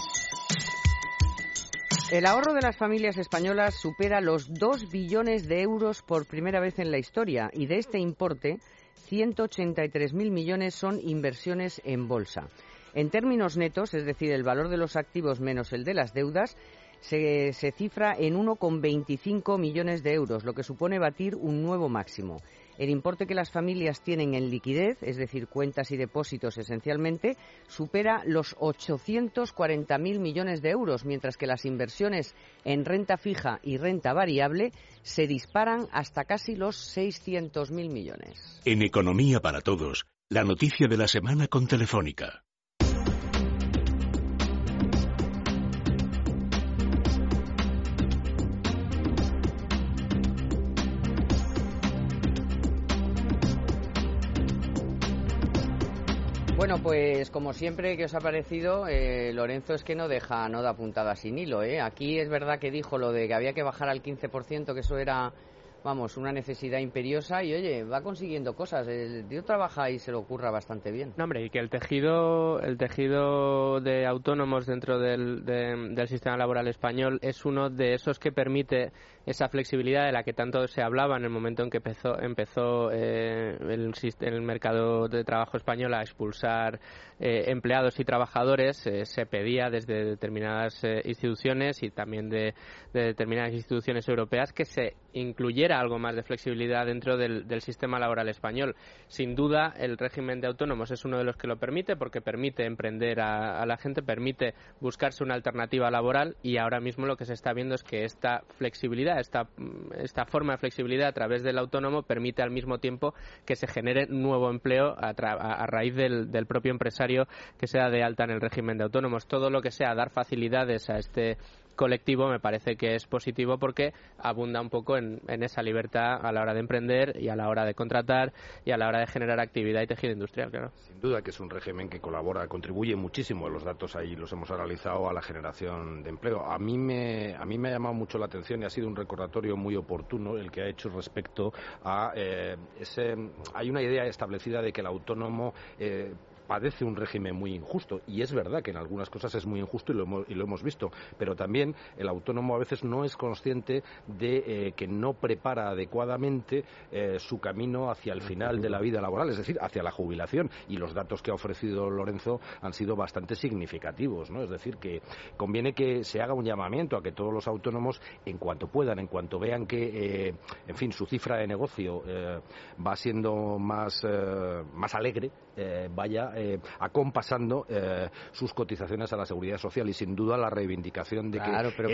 El ahorro de las familias españolas supera los 2 billones de euros por primera vez en la historia y de este importe, 183.000 millones son inversiones en bolsa. En términos netos, es decir, el valor de los activos menos el de las deudas, se cifra en 1,25 millones de euros, lo que supone batir un nuevo máximo. El importe que las familias tienen en liquidez, es decir, cuentas y depósitos esencialmente, supera los 840.000 millones de euros, mientras que las inversiones en renta fija y renta variable se disparan hasta casi los 600.000 millones. En Economía para Todos, la noticia de la semana con Telefónica. Bueno, pues como siempre, ¿qué os ha parecido? Lorenzo es que no da puntada sin hilo, ¿eh? Aquí es verdad que dijo lo de que había que bajar al 15%, que eso era, vamos, una necesidad imperiosa, y oye, va consiguiendo cosas. El tío trabaja y se lo ocurra bastante bien. No, hombre, y que el tejido de autónomos dentro del sistema laboral español es uno de esos que permite esa flexibilidad de la que tanto se hablaba en el momento en que empezó el mercado de trabajo español a expulsar empleados y trabajadores. Se pedía desde determinadas instituciones y también de determinadas instituciones europeas que se incluyera algo más de flexibilidad dentro del sistema laboral español. Sin duda, el régimen de autónomos es uno de los que lo permite, porque permite emprender a la gente, permite buscarse una alternativa laboral, y ahora mismo lo que se está viendo es que esta flexibilidad, esta forma de flexibilidad a través del autónomo permite al mismo tiempo que se genere nuevo empleo a raíz del propio empresario que sea de alta en el régimen de autónomos. Todo lo que sea dar facilidades a este colectivo me parece que es positivo, porque abunda un poco en esa libertad a la hora de emprender y a la hora de contratar y a la hora de generar actividad y tejido industrial, claro. Sin duda que es un régimen que colabora, contribuye muchísimo, los datos ahí los hemos analizado, a la generación de empleo. A mí me ha llamado mucho la atención y ha sido un recordatorio muy oportuno el que ha hecho respecto a hay una idea establecida de que el autónomo padece un régimen muy injusto, y es verdad que en algunas cosas es muy injusto y lo hemos visto, pero también el autónomo a veces no es consciente de que no prepara adecuadamente su camino hacia el final de la vida laboral, es decir, hacia la jubilación, y los datos que ha ofrecido Lorenzo han sido bastante significativos, ¿no? Es decir, que conviene que se haga un llamamiento a que todos los autónomos, en cuanto puedan, en cuanto vean que, en fin, su cifra de negocio va siendo más alegre, vaya acompasando sus cotizaciones a la Seguridad Social, y sin duda la reivindicación de que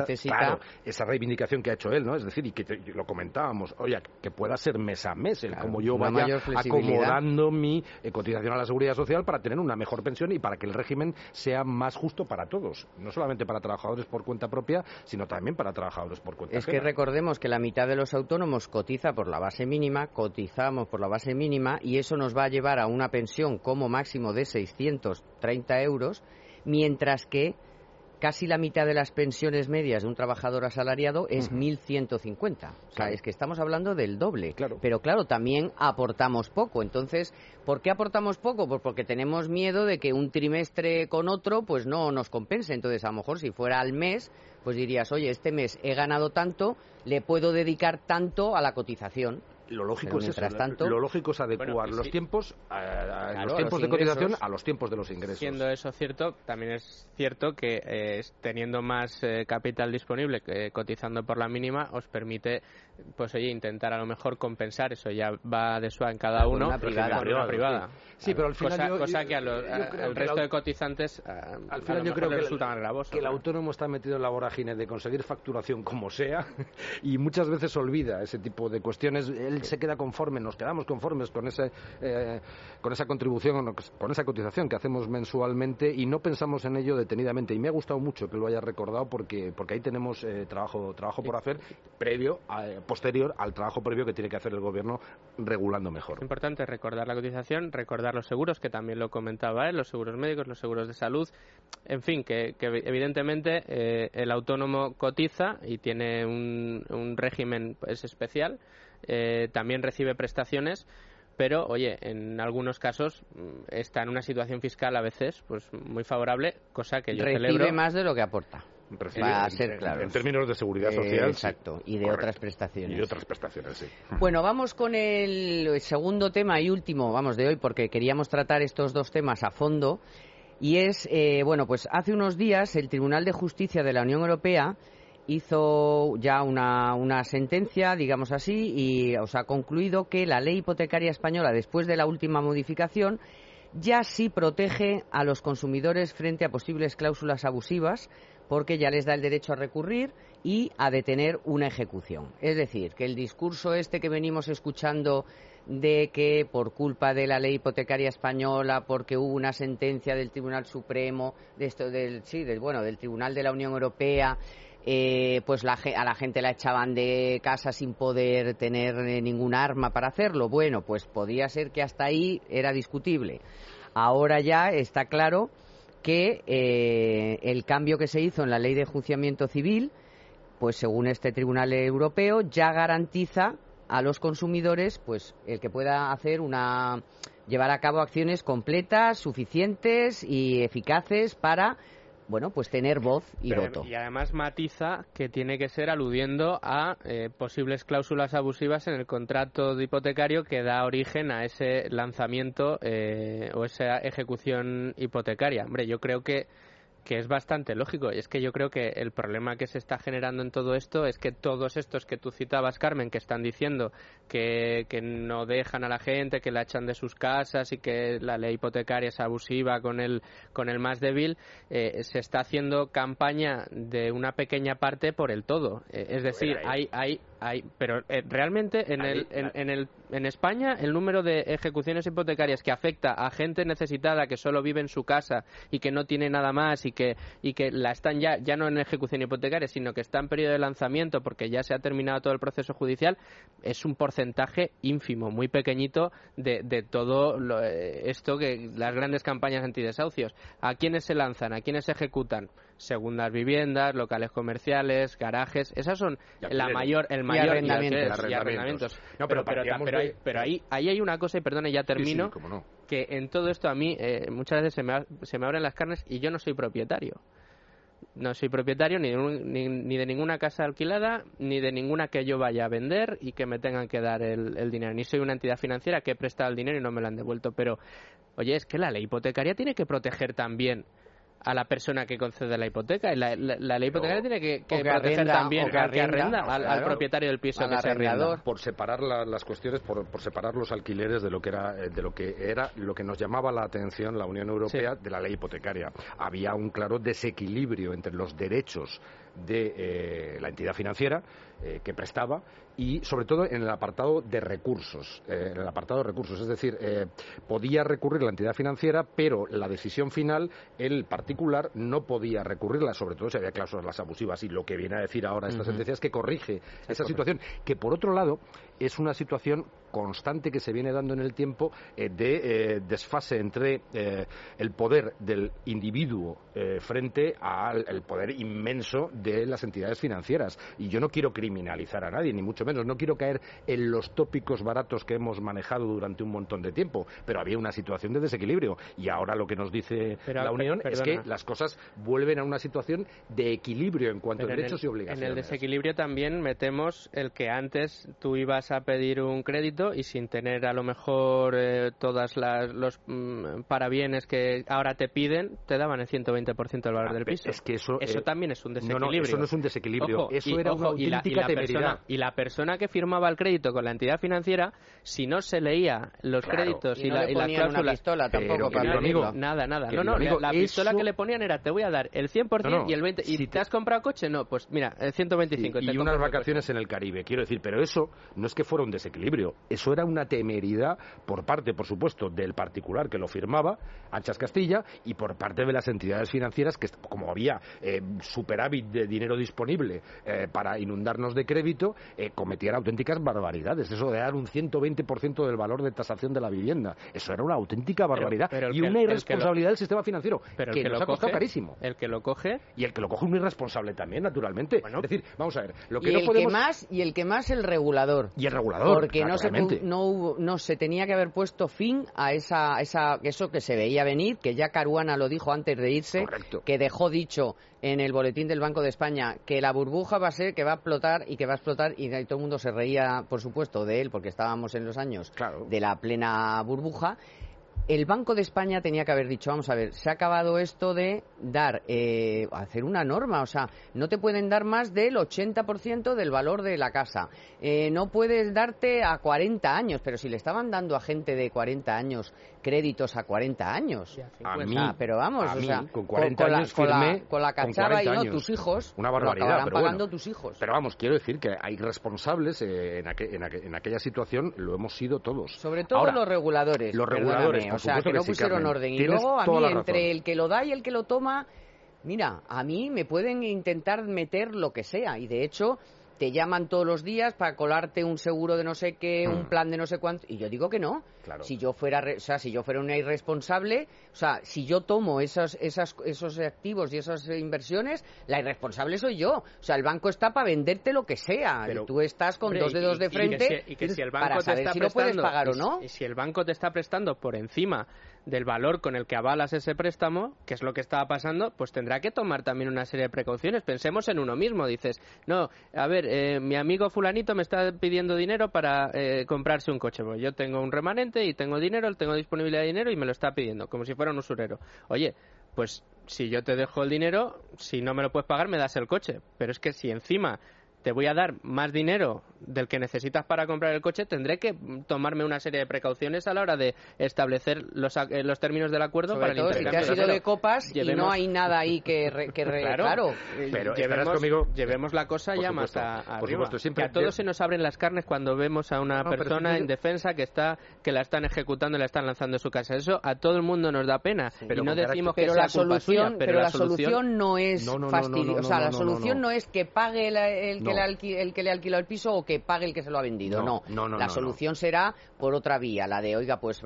esa reivindicación que ha hecho él, ¿no? Es decir, y que lo comentábamos, oye, que pueda ser mes a mes, como yo vaya acomodando mi cotización a la Seguridad Social para tener una mejor pensión y para que el régimen sea más justo para todos, no solamente para trabajadores por cuenta propia, sino también para trabajadores por cuenta ajena. Que recordemos que la mitad de los autónomos cotiza por la base mínima, cotizamos por la base mínima, y eso nos va a llevar a una pensión como máximo de 630 euros, mientras que casi la mitad de las pensiones medias de un trabajador asalariado es 1.150. O sea, es que estamos hablando del doble. Claro. Pero claro, también aportamos poco. Entonces, ¿por qué aportamos poco? Pues porque tenemos miedo de que un trimestre con otro pues no nos compense. Entonces, a lo mejor si fuera al mes, pues dirías, oye, este mes he ganado tanto, le puedo dedicar tanto a la cotización. Lo lógico es eso, tanto, lo lógico es adecuar los tiempos los tiempos de cotización a los tiempos de los ingresos. Siendo eso cierto, también es cierto que teniendo más capital disponible, cotizando por la mínima, os permite, pues oye, intentar a lo mejor compensar. Eso ya va de suave en cada uno, una privada. Sí, pero al final cosa que al resto de cotizantes al final yo creo que resulta más gravoso, que el autónomo está metido en la vorágine de conseguir facturación como sea, y muchas veces olvida ese tipo de cuestiones. Él se queda conforme, nos quedamos conformes con esa contribución, con esa cotización que hacemos mensualmente, y no pensamos en ello detenidamente. Y me ha gustado mucho que lo haya recordado, porque ahí tenemos trabajo por hacer posterior al trabajo previo que tiene que hacer el gobierno regulando mejor. Es importante recordar la cotización, recordar los seguros, que también lo comentaba él, los seguros médicos, los seguros de salud, en fin, que evidentemente el autónomo cotiza y tiene un régimen pues especial. También recibe prestaciones, pero oye, en algunos casos está en una situación fiscal a veces pues muy favorable, cosa que yo celebro. Recibe más de lo que aporta. Va a ser claro. En términos de seguridad social. Exacto, y de otras prestaciones. Y de otras prestaciones, sí. Bueno, vamos con el segundo tema y último, de hoy, porque queríamos tratar estos dos temas a fondo. Y es, pues hace unos días el Tribunal de Justicia de la Unión Europea hizo ya una sentencia, digamos así, y ha concluido que la ley hipotecaria española, después de la última modificación, ya sí protege a los consumidores frente a posibles cláusulas abusivas, porque ya les da el derecho a recurrir y a detener una ejecución. Es decir, que el discurso que venimos escuchando de que por culpa de la ley hipotecaria española, porque hubo una sentencia del Tribunal Supremo, del Tribunal de la Unión Europea, pues a la gente la echaban de casa sin poder tener ningún arma para hacerlo. Bueno, pues podía ser que hasta ahí era discutible. Ahora ya está claro que el cambio que se hizo en la ley de enjuiciamiento civil, pues según este Tribunal Europeo, ya garantiza a los consumidores pues el que pueda llevar a cabo acciones completas, suficientes y eficaces para pues tener voz y voto. Y además matiza que tiene que ser aludiendo a posibles cláusulas abusivas en el contrato hipotecario que da origen a ese lanzamiento o esa ejecución hipotecaria. Hombre, yo creo que es bastante lógico. Y es que yo creo que el problema que se está generando en todo esto es que todos estos que tú citabas, Carmen, que están diciendo que no dejan a la gente, que la echan de sus casas y que la ley hipotecaria es abusiva con el más débil, se está haciendo campaña de una pequeña parte por el todo. Es decir, pero realmente en España el número de ejecuciones hipotecarias que afecta a gente necesitada que solo vive en su casa y que no tiene nada más y que la están ya no en ejecución hipotecaria, sino que está en periodo de lanzamiento porque ya se ha terminado todo el proceso judicial, es un porcentaje ínfimo, muy pequeñito de todo esto, que las grandes campañas antidesahucios. ¿A quiénes se lanzan? ¿A quiénes se ejecutan? Segundas viviendas, locales comerciales, garajes, esas son el mayor arrendamientos. No, pero ahí hay una cosa, y perdone, ya termino, sí, cómo no. Que en todo esto a mí muchas veces se me abren las carnes y yo no soy propietario. No soy propietario ni de ninguna casa alquilada, ni de ninguna que yo vaya a vender y que me tengan que dar el dinero. Ni soy una entidad financiera que he prestado el dinero y no me lo han devuelto. Pero, oye, es que la ley hipotecaria tiene que proteger también a la persona que concede la hipoteca. La ley hipotecaria tiene que proteger también al que arrenda, al propietario del piso que se arrenda. Por separar las cuestiones, por separar los alquileres de lo que era lo que nos llamaba la atención la Unión Europea de la ley hipotecaria. Había un claro desequilibrio entre los derechos de la entidad financiera que prestaba y sobre todo en el apartado de recursos, es decir, podía recurrir la entidad financiera, pero la decisión final el particular no podía recurrirla, sobre todo si había cláusulas abusivas, y lo que viene a decir ahora esta sentencia es que corrige esa situación, que por otro lado es una situación constante que se viene dando en el tiempo de desfase entre el poder del individuo frente al poder inmenso de las entidades financieras. Y yo no quiero criminalizar a nadie, ni mucho menos, no quiero caer en los tópicos baratos que hemos manejado durante un montón de tiempo, pero había una situación de desequilibrio y ahora lo que nos dice la Unión es que las cosas vuelven a una situación de equilibrio en cuanto a derechos y obligaciones. En el desequilibrio también metemos el que antes tú ibas a pedir un crédito y sin tener a lo mejor todas los parabienes que ahora te piden, te daban el 120% del valor del piso. Es que eso también es un desequilibrio. No, eso no es un desequilibrio. Ojo, eso era una auténtica temeridad. Y la persona que firmaba el crédito con la entidad financiera, si no se leía los créditos y las cláusulas, una pistola tampoco para amigo, nada. La pistola que le ponían era: te voy a dar el 100% y el 20%. ¿Y te has comprado coche? No, pues mira, el 125%. Y unas vacaciones en el Caribe, quiero decir, pero eso no es que fuera un desequilibrio, eso era una temeridad por parte, por supuesto, del particular que lo firmaba, Anchas Castilla, y por parte de las entidades financieras que, como había superávit de dinero disponible para inundarnos de crédito, cometían auténticas barbaridades. Eso de dar un 120% del valor de tasación de la vivienda, eso era una auténtica barbaridad y una irresponsabilidad del sistema financiero que nos ha costado carísimo. El que lo coge y el que lo coge un irresponsable también, naturalmente. Bueno, es decir, vamos a ver, lo que y no el podemos... que más el regulador. Y el regulador, porque no se tenía que haber puesto fin a eso que se veía venir, que ya Caruana lo dijo antes de irse. Correcto. Que dejó dicho en el boletín del Banco de España que la burbuja va a ser que va a explotar y todo el mundo se reía, por supuesto, de él porque estábamos en los años de la plena burbuja. El Banco de España tenía que haber dicho: vamos a ver, se ha acabado esto de dar, hacer una norma, o sea, no te pueden dar más del 80% del valor de la casa, no puedes darte a 40 años, pero si le estaban dando a gente de 40 años créditos a 40 años. Pero vamos, con 40 años firmé con la cachava y no tus hijos, una barbaridad, lo acabarán pagando tus hijos. Pero vamos, quiero decir que hay responsables en aquella situación, lo hemos sido todos. Sobre todo ahora, los reguladores. O sea, que no pusieron orden. Y luego a mí, entre el que lo da y el que lo toma, mira, a mí me pueden intentar meter lo que sea. Y de hecho, te llaman todos los días para colarte un seguro de no sé qué, un plan de no sé cuánto, y yo digo que no. Claro. Si yo fuera una irresponsable, o sea, si yo tomo esos activos y esas inversiones, la irresponsable soy yo. O sea, el banco está para venderte lo que sea, Pero, y tú estás con dos dedos de frente y que si el banco para te saber está si lo puedes pagar o no. Y si el banco te está prestando por encima del valor con el que avalas ese préstamo, que es lo que estaba pasando, pues tendrá que tomar también una serie de precauciones. Pensemos en uno mismo. Dices, no, a ver, mi amigo fulanito me está pidiendo dinero para comprarse un coche. Pues yo tengo un remanente y tengo dinero, tengo disponibilidad de dinero y me lo está pidiendo, como si fuera un usurero. Oye, pues si yo te dejo el dinero, si no me lo puedes pagar, me das el coche. Pero es que si encima te voy a dar más dinero del que necesitas para comprar el coche, tendré que tomarme una serie de precauciones a la hora de establecer los términos del acuerdo. Sobre para todo el intercambio. si te has ido de copas y no hay nada ahí claro. Pero llevemos la cosa ya más arriba. Que a todos se nos abren las carnes cuando vemos a una persona en defensa que la están ejecutando y la están lanzando de su casa. Eso a todo el mundo nos da pena. Sí, y no decimos que sea culpa suya, pero la solución no es fastidiosa. O sea, la solución no es que pague el que le alquiló el piso o que pague el que se lo ha vendido. No. La solución será por otra vía, la de, oiga, pues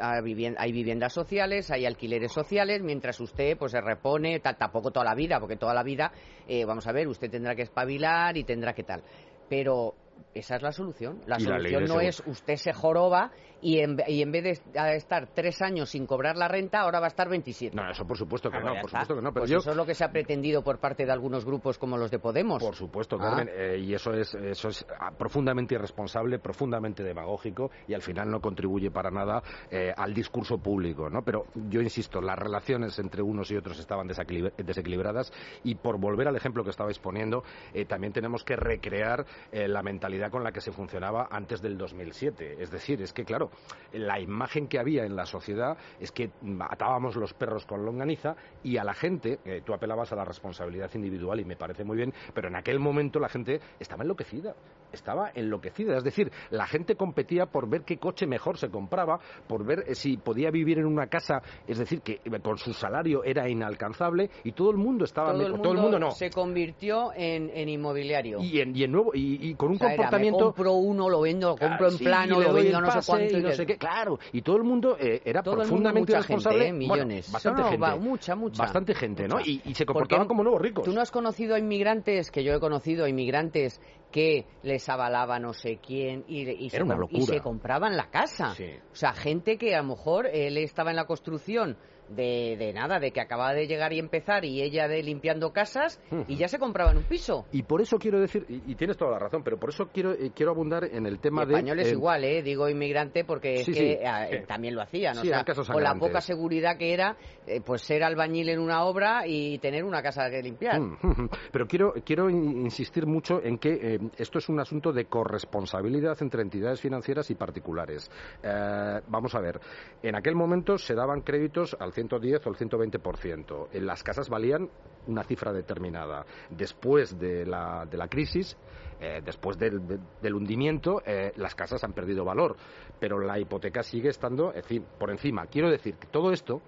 hay viviendas sociales, hay alquileres sociales, mientras usted pues se repone, tampoco toda la vida, porque toda la vida, vamos a ver, usted tendrá que espabilar y tendrá que tal. Pero esa es la solución. La solución no es usted se joroba y en vez de estar 3 años sin cobrar la renta, ahora va a estar 27. No, eso por supuesto que no, por supuesto que no. Pero pues eso es lo que se ha pretendido por parte de algunos grupos como los de Podemos. Por supuesto, Carmen, y eso es profundamente irresponsable, profundamente demagógico y al final no contribuye para nada al discurso público, ¿no? Pero yo insisto, las relaciones entre unos y otros estaban desequilibradas y por volver al ejemplo que estabais poniendo, también tenemos que recrear la mentalidad con la que se funcionaba antes del 2007. Es decir, es que claro, la imagen que había en la sociedad es que atábamos los perros con longaniza y a la gente, tú apelabas a la responsabilidad individual y me parece muy bien, pero en aquel momento la gente estaba enloquecida. Es decir, la gente competía por ver qué coche mejor se compraba, por ver si podía vivir en una casa, es decir, que con su salario era inalcanzable y todo el mundo estaba... Todo el mundo no. Se convirtió en inmobiliario. Y con un comportamiento... Me compro uno, lo vendo, lo compro en plano, lo vendo no sé cuánto... Y no sé qué. Claro, y todo el mundo era todo profundamente responsable. Gente, millones. Bueno, bastante gente. Mucha. Bastante gente, ¿no? Y se comportaban como nuevos ricos. ¿Tú no has conocido a inmigrantes, que yo he conocido a inmigrantes que les avalaba no sé quién y se compraban la casa? Sí. O sea, gente que a lo mejor él estaba en la construcción de que acababa de llegar y empezar y ella limpiando casas y ya se compraban un piso. Y por eso quiero decir, y tienes toda la razón, pero por eso quiero abundar en el tema de... Español es igual, digo inmigrante porque también lo hacían, o sea, con la poca seguridad que era, pues ser albañil en una obra y tener una casa que limpiar. Pero quiero insistir mucho en que esto es un asunto de corresponsabilidad entre entidades financieras y particulares. Vamos a ver, en aquel momento se daban créditos al 110 o el 120%. Las casas valían una cifra determinada. Después de la crisis, después del hundimiento, las casas han perdido valor, pero la hipoteca sigue estando por encima. Quiero decir que todo esto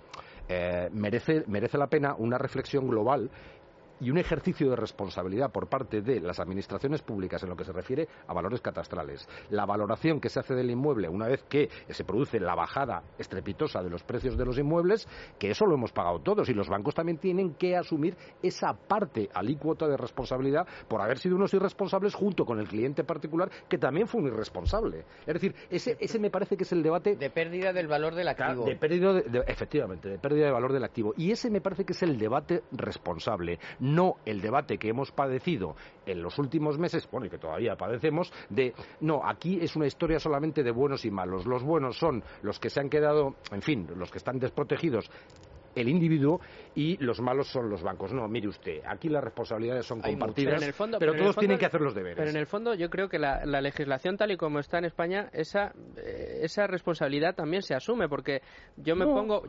merece la pena una reflexión global y un ejercicio de responsabilidad por parte de las administraciones públicas en lo que se refiere a valores catastrales. La valoración que se hace del inmueble una vez que se produce la bajada estrepitosa de los precios de los inmuebles, que eso lo hemos pagado todos y los bancos también tienen que asumir esa parte alícuota de responsabilidad por haber sido unos irresponsables junto con el cliente particular que también fue un irresponsable. Es decir, ese me parece que es el debate... De pérdida del valor del activo. Efectivamente, de pérdida de valor del activo. Y ese me parece que es el debate responsable. No el debate que hemos padecido en los últimos meses, y que todavía padecemos, aquí es una historia solamente de buenos y malos. Los buenos son los que se han quedado, los que están desprotegidos, el individuo, y los malos son los bancos. No, mire usted, aquí las responsabilidades son compartidas, pero todos tienen que hacer los deberes. Pero en el fondo yo creo que la legislación tal y como está en España, esa responsabilidad también se asume, porque yo me pongo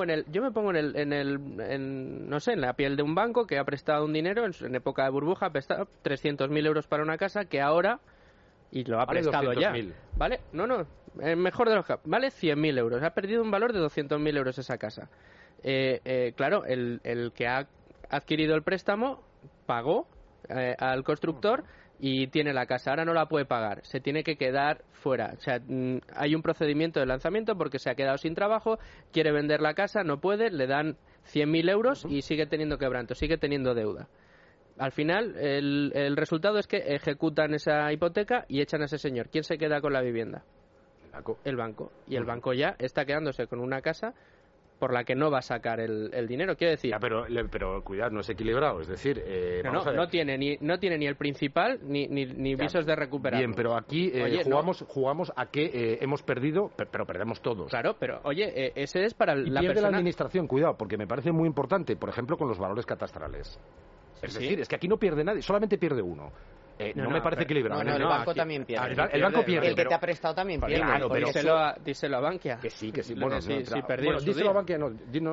en la piel de un banco que ha prestado un dinero en época de burbuja, ha prestado 300.000 euros para una casa que ahora, y lo ha prestado ya, ¿vale? Mejor de los casos, vale 100.000 euros, ha perdido un valor de 200.000 euros esa casa. Claro, el que ha adquirido el préstamo pagó al constructor y tiene la casa, ahora no la puede pagar, se tiene que quedar fuera. O sea, hay un procedimiento de lanzamiento porque se ha quedado sin trabajo, quiere vender la casa, no puede, le dan 100.000 euros y sigue teniendo quebranto, sigue teniendo deuda. Al final, el resultado es que ejecutan esa hipoteca y echan a ese señor. ¿Quién se queda con la vivienda? El banco. Y el banco ya está quedándose con una casa por la que no va a sacar el dinero. Quiero decir... Ya, pero cuidado, no es equilibrado. Es decir... no tiene ni el principal ni visos de recuperar. Bien, pero aquí jugamos a que hemos perdido, pero perdemos todos. Claro, pero oye, ese es para y la pierde persona... la administración, cuidado, porque me parece muy importante, por ejemplo, con los valores catastrales. Es decir, es que aquí no pierde nadie, solamente pierde uno. No me parece equilibrado. No, el banco también pierde. El banco pierde. El que te ha prestado también pierde. Claro, pero díselo a Bankia. Que sí. Bueno, díselo a Bankia,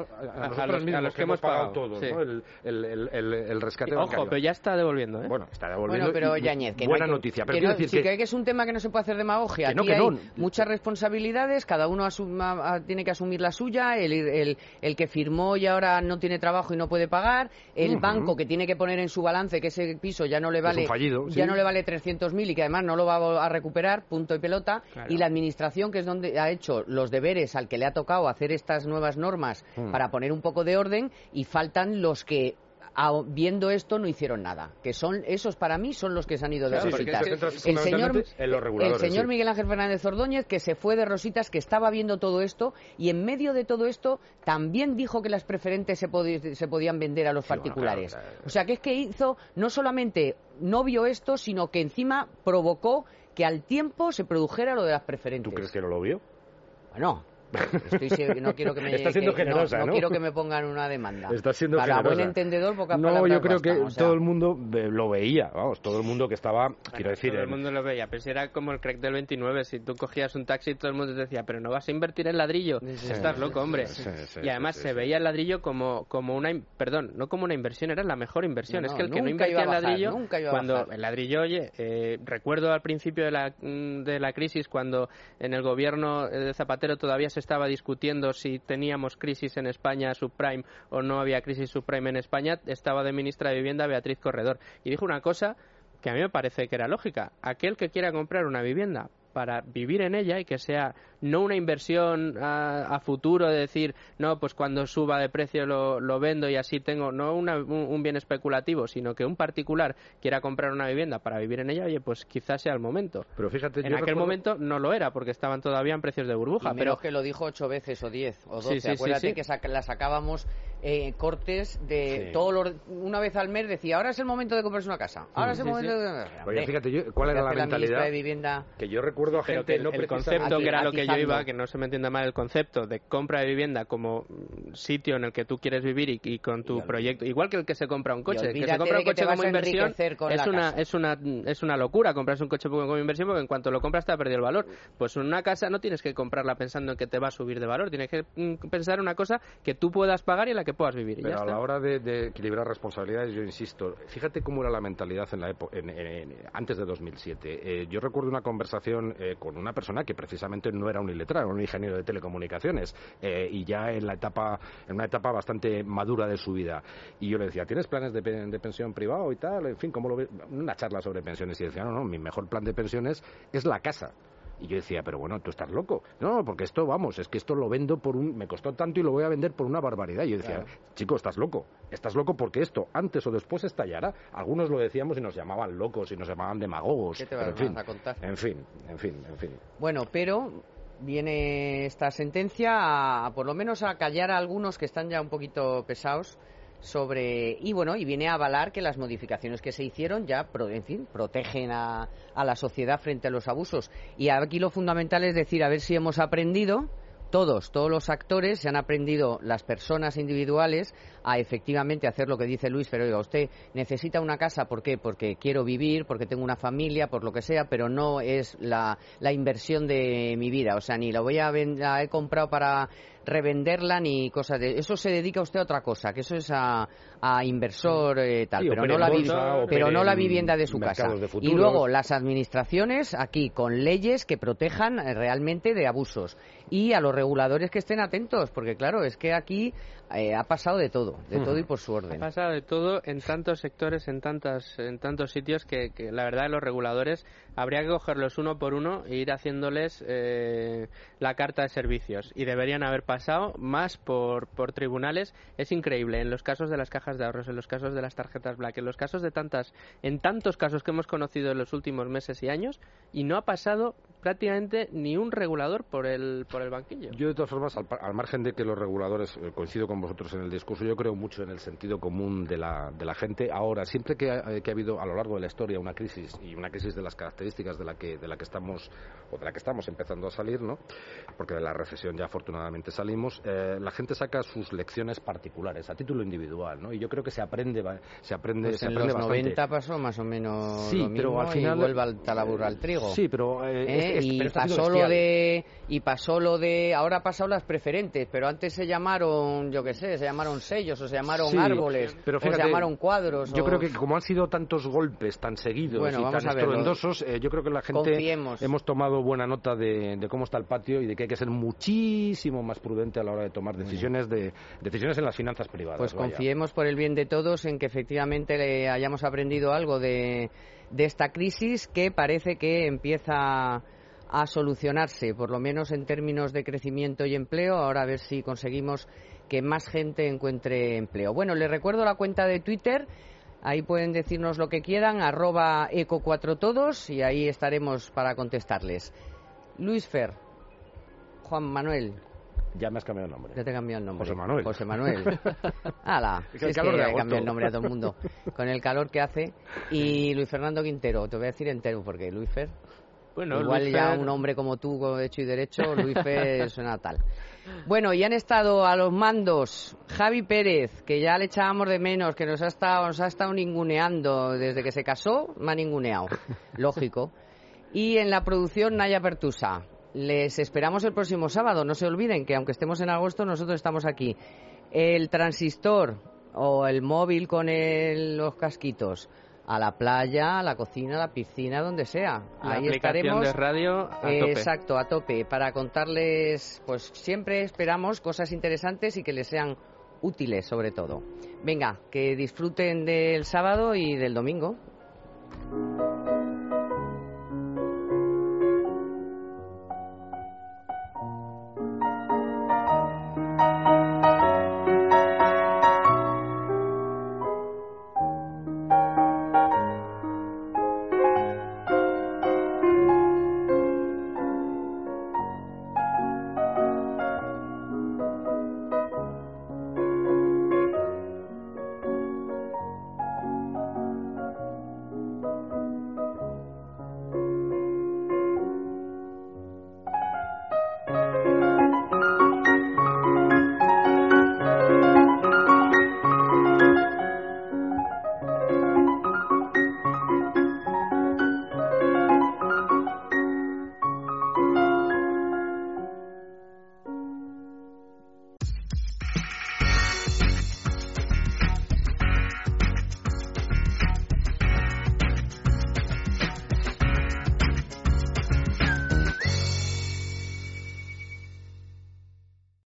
a los que hemos pagado todos, ¿no? El rescate bancario. Ojo, pero ya está devolviendo, ¿eh? Bueno, está devolviendo. Bueno, pero Yáñez, que buena noticia. Pero quiero decir que es un tema que no se puede hacer demagogia. Aquí hay muchas responsabilidades, cada uno tiene que asumir la suya. El que firmó y ahora no tiene trabajo y no puede pagar. El banco que tiene que poner en su balance que ese piso ya no le vale. Es un fallido. Ya no le vale 300.000 y que además no lo va a recuperar, punto y pelota. Claro. Y la administración, que es donde ha hecho los deberes al que le ha tocado hacer estas nuevas normas para poner un poco de orden, y faltan los que viendo esto no hicieron nada, que son esos, para mí son los que se han ido de rositas. El señor Miguel Ángel Fernández Ordóñez, que se fue de rositas, que estaba viendo todo esto y en medio de todo esto también dijo que las preferentes se podían vender a los particulares. Bueno, claro. O sea, que es que hizo, no solamente no vio esto, sino que encima provocó que al tiempo se produjera lo de las preferentes. ¿Tú crees que no lo vio? Bueno, no quiero que me está siendo generosa, ¿no? quiero que me pongan una demanda. Está siendo para generosa. Buen entendedor, pocas no, palabras yo creo bastan, que todo el mundo lo veía, vamos, todo el mundo que estaba, quiero decir... Todo el mundo lo veía, pero si era como el crack del 29, si tú cogías un taxi todo el mundo te decía, pero no vas a invertir en ladrillo, estás loco, hombre. Y además se veía el ladrillo como una, perdón, no como una inversión, era la mejor inversión. Es que el que no invertía en ladrillo, cuando el ladrillo, oye, recuerdo al principio de la crisis, cuando en el gobierno de Zapatero todavía se estaba discutiendo si teníamos crisis en España subprime o no había crisis subprime en España, estaba de ministra de Vivienda Beatriz Corredor y dijo una cosa que a mí me parece que era lógica: aquel que quiera comprar una vivienda para vivir en ella y que sea no una inversión a futuro de decir, no, pues cuando suba de precio lo vendo y así tengo, no un bien especulativo, sino que un particular quiera comprar una vivienda para vivir en ella, oye, pues quizás sea el momento. Pero fíjate, en aquel momento no lo era, porque estaban todavía en precios de burbuja. Pero que lo dijo 8 veces o 10 o 12, acuérdate que la sacábamos cortes de una vez al mes, decía, ahora es el momento de comprarse una casa, ahora es el momento de... Oye, fíjate, ¿cuál era la mentalidad? De vivienda... Que yo recuerdo a gente... el concepto, que era lo que yo iba, que no se me entienda mal, el concepto de compra de vivienda como sitio en el que tú quieres vivir y con tu proyecto, igual que el que se compra un coche, que se compra un coche como inversión, es una locura comprarse un coche como inversión, porque en cuanto lo compras te ha perdido el valor. Pues una casa no tienes que comprarla pensando en que te va a subir de valor, tienes que pensar una cosa que tú puedas pagar y en la que puedas vivir. Pero a la hora de equilibrar responsabilidades, yo insisto, fíjate cómo era la mentalidad en la antes de 2007. Yo recuerdo una conversación con una persona que precisamente no era un iletrado, era un ingeniero de telecomunicaciones, y ya en una etapa bastante madura de su vida. Y yo le decía, ¿tienes planes de pensión privado y tal? En fin, ¿cómo lo ves? Una charla sobre pensiones. Y decía, no, mi mejor plan de pensiones es la casa. Y yo decía, pero bueno, tú estás loco. No, porque es que esto lo vendo me costó tanto y lo voy a vender por una barbaridad. Y yo decía, chico, estás loco porque esto antes o después estallará. Algunos lo decíamos y nos llamaban locos y nos llamaban demagogos. ¿Qué te vas a contar? En fin. Bueno, pero viene esta sentencia por lo menos a callar a algunos que están ya un poquito pesados y viene a avalar que las modificaciones que se hicieron ya protegen a la sociedad frente a los abusos. Y aquí lo fundamental es decir, a ver si hemos aprendido todos los actores, se han aprendido las personas individuales a efectivamente hacer lo que dice Luis, pero oiga, usted necesita una casa, ¿por qué? Porque quiero vivir, porque tengo una familia, por lo que sea, pero no es la inversión de mi vida, o sea, ni la he comprado para revenderla ni cosas de eso. Se dedica usted a otra cosa, que eso es a inversor tal, Sí, pero opere no en bolsa, opere no la en vivienda de su casa. mercados de Y futuros. luego las administraciones aquí con leyes que protejan realmente de abusos, y a los reguladores que estén atentos, porque claro, es que aquí ha pasado de todo y por su orden. Ha pasado de todo en tantos sectores, en tantos sitios que la verdad los reguladores habría que cogerlos uno por uno e ir haciéndoles la carta de servicios, y deberían haber pasado más por tribunales. Es increíble, en los casos de las cajas de ahorros, en los casos de las tarjetas Black, en los casos de tantos casos que hemos conocido en los últimos meses y años, y no ha pasado prácticamente ni un regulador por el banquillo. Yo, de todas formas, al margen de que los reguladores, coincido con vosotros en el discurso, yo creo mucho en el sentido común de la gente. Ahora, siempre que ha habido a lo largo de la historia una crisis, y una crisis de las características de la que estamos empezando a salir, ¿no? Porque de la recesión ya afortunadamente salimos, la gente saca sus lecciones particulares a título individual, ¿no? Y yo creo que se aprende Pues se en aprende los bastante. 90 pasó más o menos Sí, lo mismo, pero al final y vuelve a la burra al trigo. Sí, pero pasó lo de ahora ha pasado las preferentes, pero antes se llamaron, yo qué sé, se llamaron sellos, o se llamaron árboles, pero fíjate, o se llamaron cuadros. Yo creo que como han sido tantos golpes tan seguidos y tan estruendosos, yo creo que la gente hemos tomado buena nota de cómo está el patio, y de que hay que ser muchísimo más prudente a la hora de tomar decisiones en las finanzas privadas. Pues confiemos, por el bien de todos, en que efectivamente le hayamos aprendido algo de esta crisis, que parece que empieza a solucionarse, por lo menos en términos de crecimiento y empleo. Ahora a ver si conseguimos que más gente encuentre empleo. Bueno, les recuerdo la cuenta de Twitter. Ahí pueden decirnos lo que quieran, @eco4todos, y ahí estaremos para contestarles. Luis Fer, Juan Manuel. Ya me has cambiado el nombre. Ya te he cambiado el nombre. José Manuel. ¡Hala! Es que he cambiado el nombre a todo el mundo. Con el calor que hace. Y Luis Fernando Quintero. Te voy a decir entero, porque Luis Fer... Bueno, igual Luis ya Fer... un hombre como tú, con hecho y derecho, Luis Fer suena tal. Bueno, y han estado a los mandos Javi Pérez, que ya le echábamos de menos, que nos ha estado ninguneando desde que se casó, me ha ninguneado, lógico. Y en la producción, Naya Pertusa. Les esperamos el próximo sábado, no se olviden que aunque estemos en agosto, nosotros estamos aquí. El transistor o el móvil con los casquitos, a la playa, a la cocina, a la piscina, donde sea. Ahí estaremos de radio a tope. Exacto, a tope, para contarles, pues siempre esperamos cosas interesantes y que les sean útiles, sobre todo. Venga, que disfruten del sábado y del domingo.